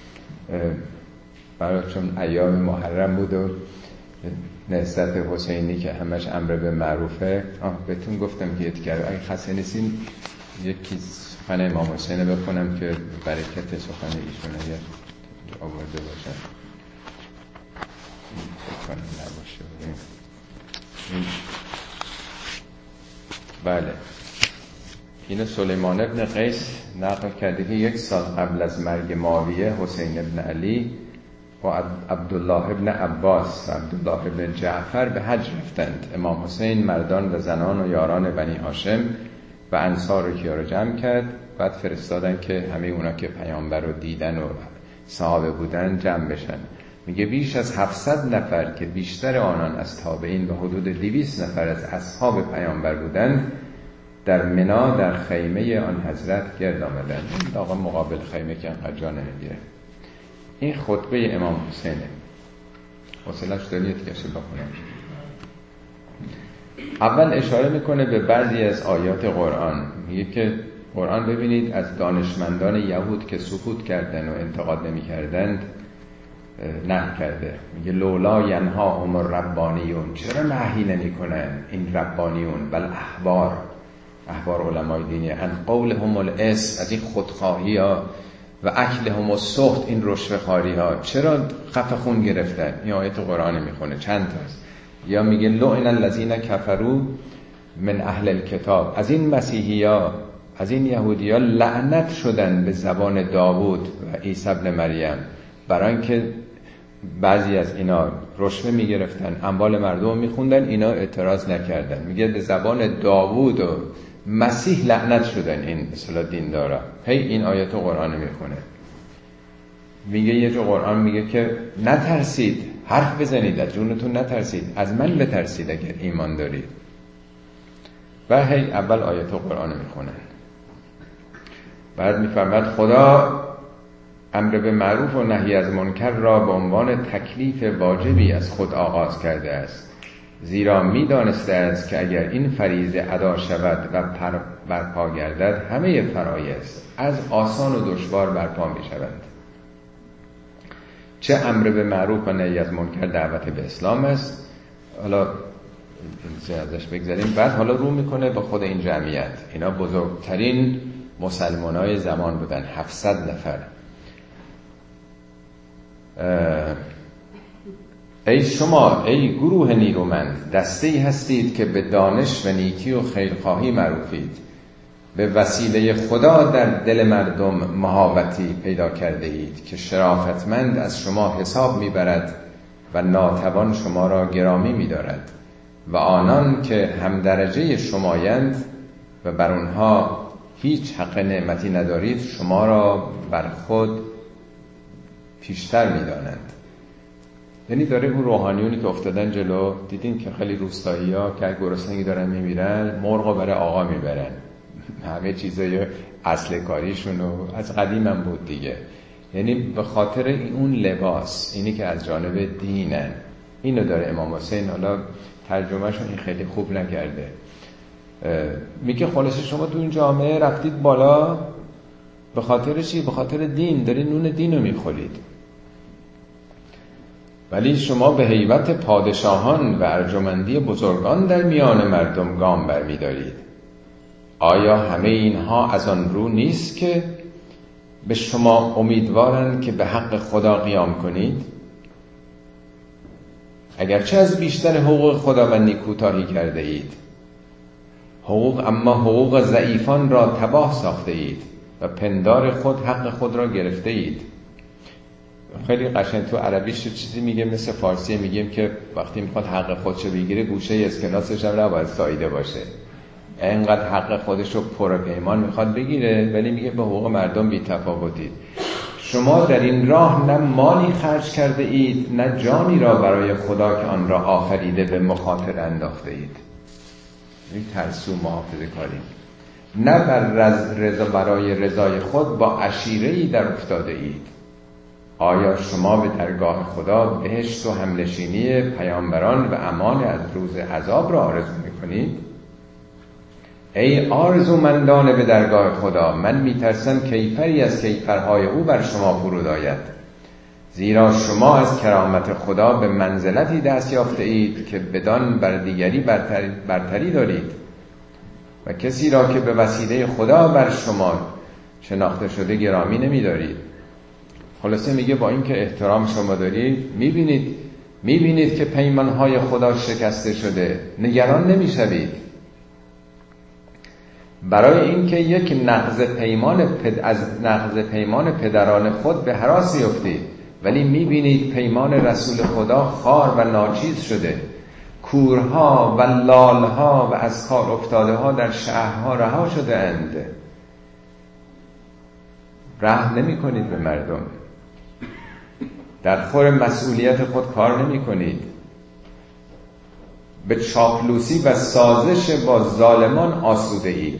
S1: برای چون ایام محرم بود و نهضت حسینی که همش امر به معروفه. آه بهتون گفتم که یتگر اگه خسته نیستین یکی سخن امام حسین بخونم که برکت سخن ایشون اگر آورده باشن فکر کنم نباشه. بله اینو سلیمان ابن قیس نقل کرده که یک سال قبل از مرگ معاویه حسین ابن علی و عبدالله ابن عباس و عبدالله ابن جعفر به حج رفتند. امام حسین مردان و زنان و یاران بنی هاشم و انصار رو کیا رو جمع کرد. بعد فرستادن که همه اونا که پیامبر رو دیدن و صحابه بودن جمع بشن. میگه بیش از هفتصد نفر که بیشتر آنان از تابعین و حدود دویست نفر از اصحاب پیامبر بودند در منا در خیمه آن حضرت گرد آمدند. این آقا مقابل خیمه که انقدر جا نمیگیره. این خطبه امام حسینه. حوصله‌اش دارید که شو بخونم. اول اشاره میکنه به بعضی از آیات قرآن. میگه که قرآن ببینید از دانشمندان یهود که سکوت کردن و انتقاد نمی‌کردند نه کرده. میگه لولا ینهاهم الربانیون، چرا نهی نمی‌کنن این ربانیون بل احبار احبار علمای دینی ان قولهم الاس، از این خودخواهی ها و اکلهم السحت، این رشوه خواری ها چرا خفه خون گرفتن. این آیت قرآن میخونه چند تاست. یا میگه لعن الذین کفروا من اهل الکتاب، از این مسیحی ها از این یهودی ها لعنت شدن به زبان داوود و عیسی ابن مریم، برای اینکه بعضی از اینا رشوه میگرفتن اموال مردم میخوندن، اینا اعتراض نکردن. میگه به زبان داوود و مسیح لعنت شدن این اصلا دیندارا. هی این آیات قرآن میخونه. میگه یه جو قرآن میگه که نترسید، حرف بزنید، از جونتون نترسید، از من بترسید اگر ایمان دارید. و هی اول آیات قرآن میخونن. بعد میفرماد خدا امر به معروف و نهی از منکر را به عنوان تکلیف واجبی از خود آغاز کرده است، زیرا می دانسته است که اگر این فریضه ادا شود و پر برپا گردد همه فرایض از آسان و دشوار برپا می شود. چه امر به معروف و نهی از منکر دعوت به اسلام است. حالا ازش بگذاریم. بعد حالا رو میکنه به خود این جمعیت. اینا بزرگترین مسلمانای زمان بودن، هفتصد نفر. ای شما ای گروه نیرومند، دسته‌ای هستید که به دانش و نیکی و خیرخواهی معروفید، به وسیله خدا در دل مردم مهابتی پیدا کرده اید که شرافتمند از شما حساب میبرد و ناتوان شما را گرامی میدارد و آنان که هم درجه شمایند و بر اونها هیچ حق نعمتی ندارید، شما را بر خود پیشتر میدانند. یعنی داره اون روحانیونی که افتادن جلو، دیدین که خیلی روستایی ها که گرسنگی دارن میمیرن، مرغ برای آقا میبرن، همه چیزای اصل کاریشونو از قدیم هم بود دیگه. یعنی به خاطر اون لباس، اینی که از جانب دینن، اینو داره امام حسین. حالا ترجمهشون این خیلی خوب نکرده، میگه خلاصه شما تو این جامعه رفتید بالا به خاطر چی؟ به خاطر دین، دارید نون دین رو میخورید، ولی شما به هیبت پادشاهان و ارجمندی بزرگان در میان مردم گام برمیدارید. آیا همه اینها از آن رو نیست که به شما امیدوارند که به حق خدا قیام کنید؟ اگرچه از بیشتر حقوق خداوندی کوتاهی کرده اید، حقوق اما حقوق ضعیفان را تباه ساخته اید و پندار خود حق خود را گرفته اید. خیلی قشنگ تو عربیش چیزی میگه مثل فارسی، میگیم که وقتی میخواد حق خودشو بگیره گوشه اسکناسش هم نباید ساییده باشه، اینقدر حق خودشو پر پیمان میخواد بگیره، ولی میگه به حقوق مردم بی تفاوتید. شما در این راه نه مالی خرج کرده اید، نه جانی را برای خدا که آن را آفریده به مخاطره انداخته اید. این ترسو محافظه کاری، نه بر رضا برای رضای خود با عشیره‌ای در افتاده اید. آیا شما به درگاه خدا بهشت و همنشینی پیامبران و امان از روز عذاب را آرزو میکنید؟ ای آرزومندان به درگاه خدا، من میترسم کیفری از کیفرهای او بر شما فرود آید، زیرا شما از کرامت خدا به منزلتی دست یافته اید که بدان بر دیگری برتری, برتری دارید و کسی را که به وسیله خدا بر شما شناخته شده گرامی نمیدارید. خلاصه میگه با این که احترام شما دارید، میبینید میبینید که پیمانهای خدا شکسته شده، نگران نمیشوید. برای اینکه یک نقض پیمان پد... از نقض پیمان پدران خود به هراس افتید، ولی میبینید پیمان رسول خدا خار و ناچیز شده، کورها و لالها و از کار افتاده ها در شهرها رها شده اند. رحم نمی کنید به مردم، در خور مسئولیت خود کار نمی کنید، به چاپلوسی و سازش با ظالمان آسوده اید.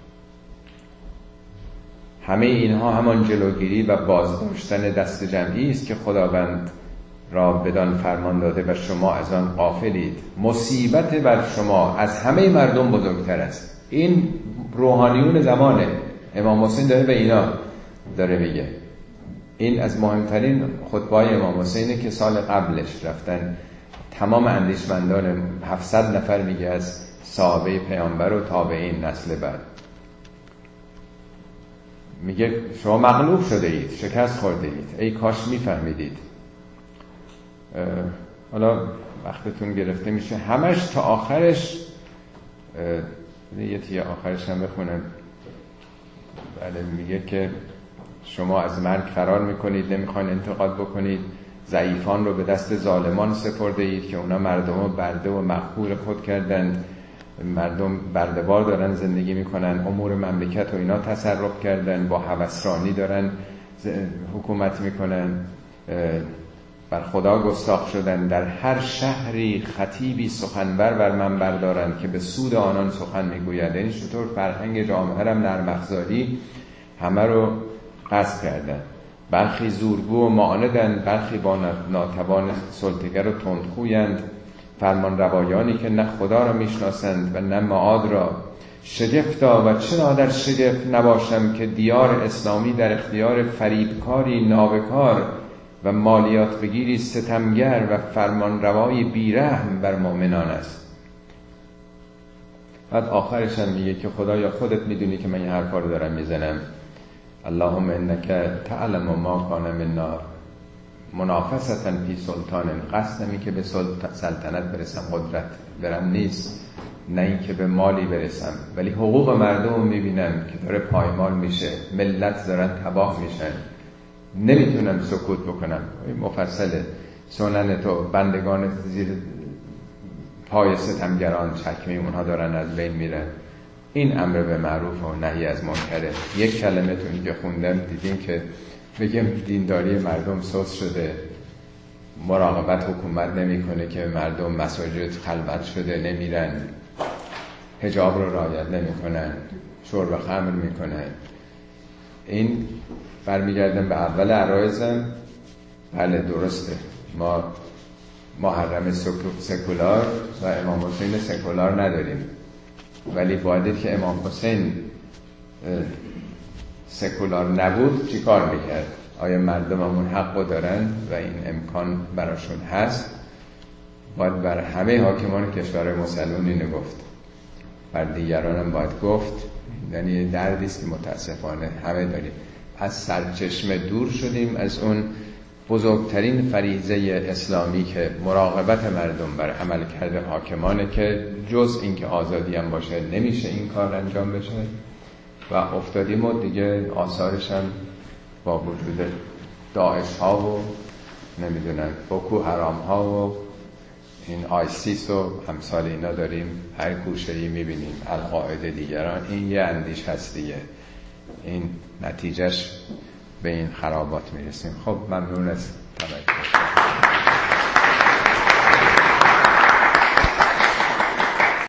S1: همه اینها همان جلوگیری و بازداشتن دست جمعی است که خداوند را بدان فرمان داده و شما از آن غافلید. مصیبت بر شما از همه مردم بزرگتر است. این روحانیون زمانه، امام حسین داره به اینا داره میگه. این از مهمترین خطبه‌های امام حسینه که سال قبلش رفتن تمام اندیشمندان هفتصد نفر میگه از صحابه پیامبر و تابعین نسل بعد، میگه شما مغلوب شده اید، شکست خورده اید، ای کاش میفهمیدید. حالا وقتتون گرفته میشه، همش تا آخرش یه تیه آخرش هم بخونم. بله میگه که شما از مرگ فرار میکنید، نمیخواین انتقاد بکنید، ضعیفان رو به دست ظالمان سپرده اید که اونا مردم رو برده و مقهور خود کردند، مردم برده‌بار دارن زندگی میکنن، امور مملکت و اینا تصرف کردن، با هوسرانی دارن حکومت میکنن، بر خدا گستاخ شدن. در هر شهری خطیبی سخنور بر منبر دارند که به سود آنان سخن میگوید. یعنی چطور فرهنگ جامعه هم نرم افزاری همه رو قصد کردن. برخی زورگو و معاندند، برخی با ناتوان سلطگر و تندخویند، فرمان روایانی که نه خدا را میشناسند و نه معاد را. شگفتا و چرا در شگفت نباشم که دیار اسلامی در اختیار فریبکاری نابکار و مالیات بگیری ستمگر و فرمان روایی بیرحم بر مؤمنان است. بعد آخرش هم میگه که خدایا خودت میدونی که من این حرفا رو دارم میزنم. اللهم انک تعلم ما کان منا منافسة فی سلطان. قصدم این که به سلطنت برسم، قدرت برم نیست، نه این که به مالی برسم، ولی حقوق مردم رو میبینم که داره پایمال میشه، ملت دارن تباه میشن، نمیتونم سکوت بکنم. مفصله سنن تو، بندگان زیر پای ستمگران چکمه اونها دارن از بین میرن. این امر به معروف و نهی از منکره. یک کلمه تو اینجا خوندم دیدیم که بگیم دینداری مردم سست شده، مراقبت حکومت نمیکنه که مردم مساجد خلوت شده نمیرن، حجاب رو رعایت نمیکنن، شرب خمر میکنن. این برمیگردن به اول عرایزم. بله درسته، ما محرم سکولار و امام حسین سکولار نداریم، ولی باید که امام حسین سکولار نبود چی کار میکرد؟ آیا مردم همون حق دارن و این امکان براشون هست؟ باید بر همه حاکمان کشور مسلمان اینو گفت، بر دیگران هم باید گفت. یعنی دردیست که متاسفانه همه داریم. از سرچشمه دور شدیم از اون بزرگترین فریضه اسلامی که مراقبت مردم بر عمل کرده حاکمانه، که جز این که آزادی هم باشه نمیشه این کار انجام بشه و افتادیم و دیگه آثارش هم با وجود داعش ها و نمیدونم بوکو حرام ها و این آیسیس و امثال اینا داریم، هر گوشه‌ای میبینیم، القاعده دیگران. این یه اندیش هست دیگه، این نتیجهش به این خرابات میرسیم. خب ممنون از توجه.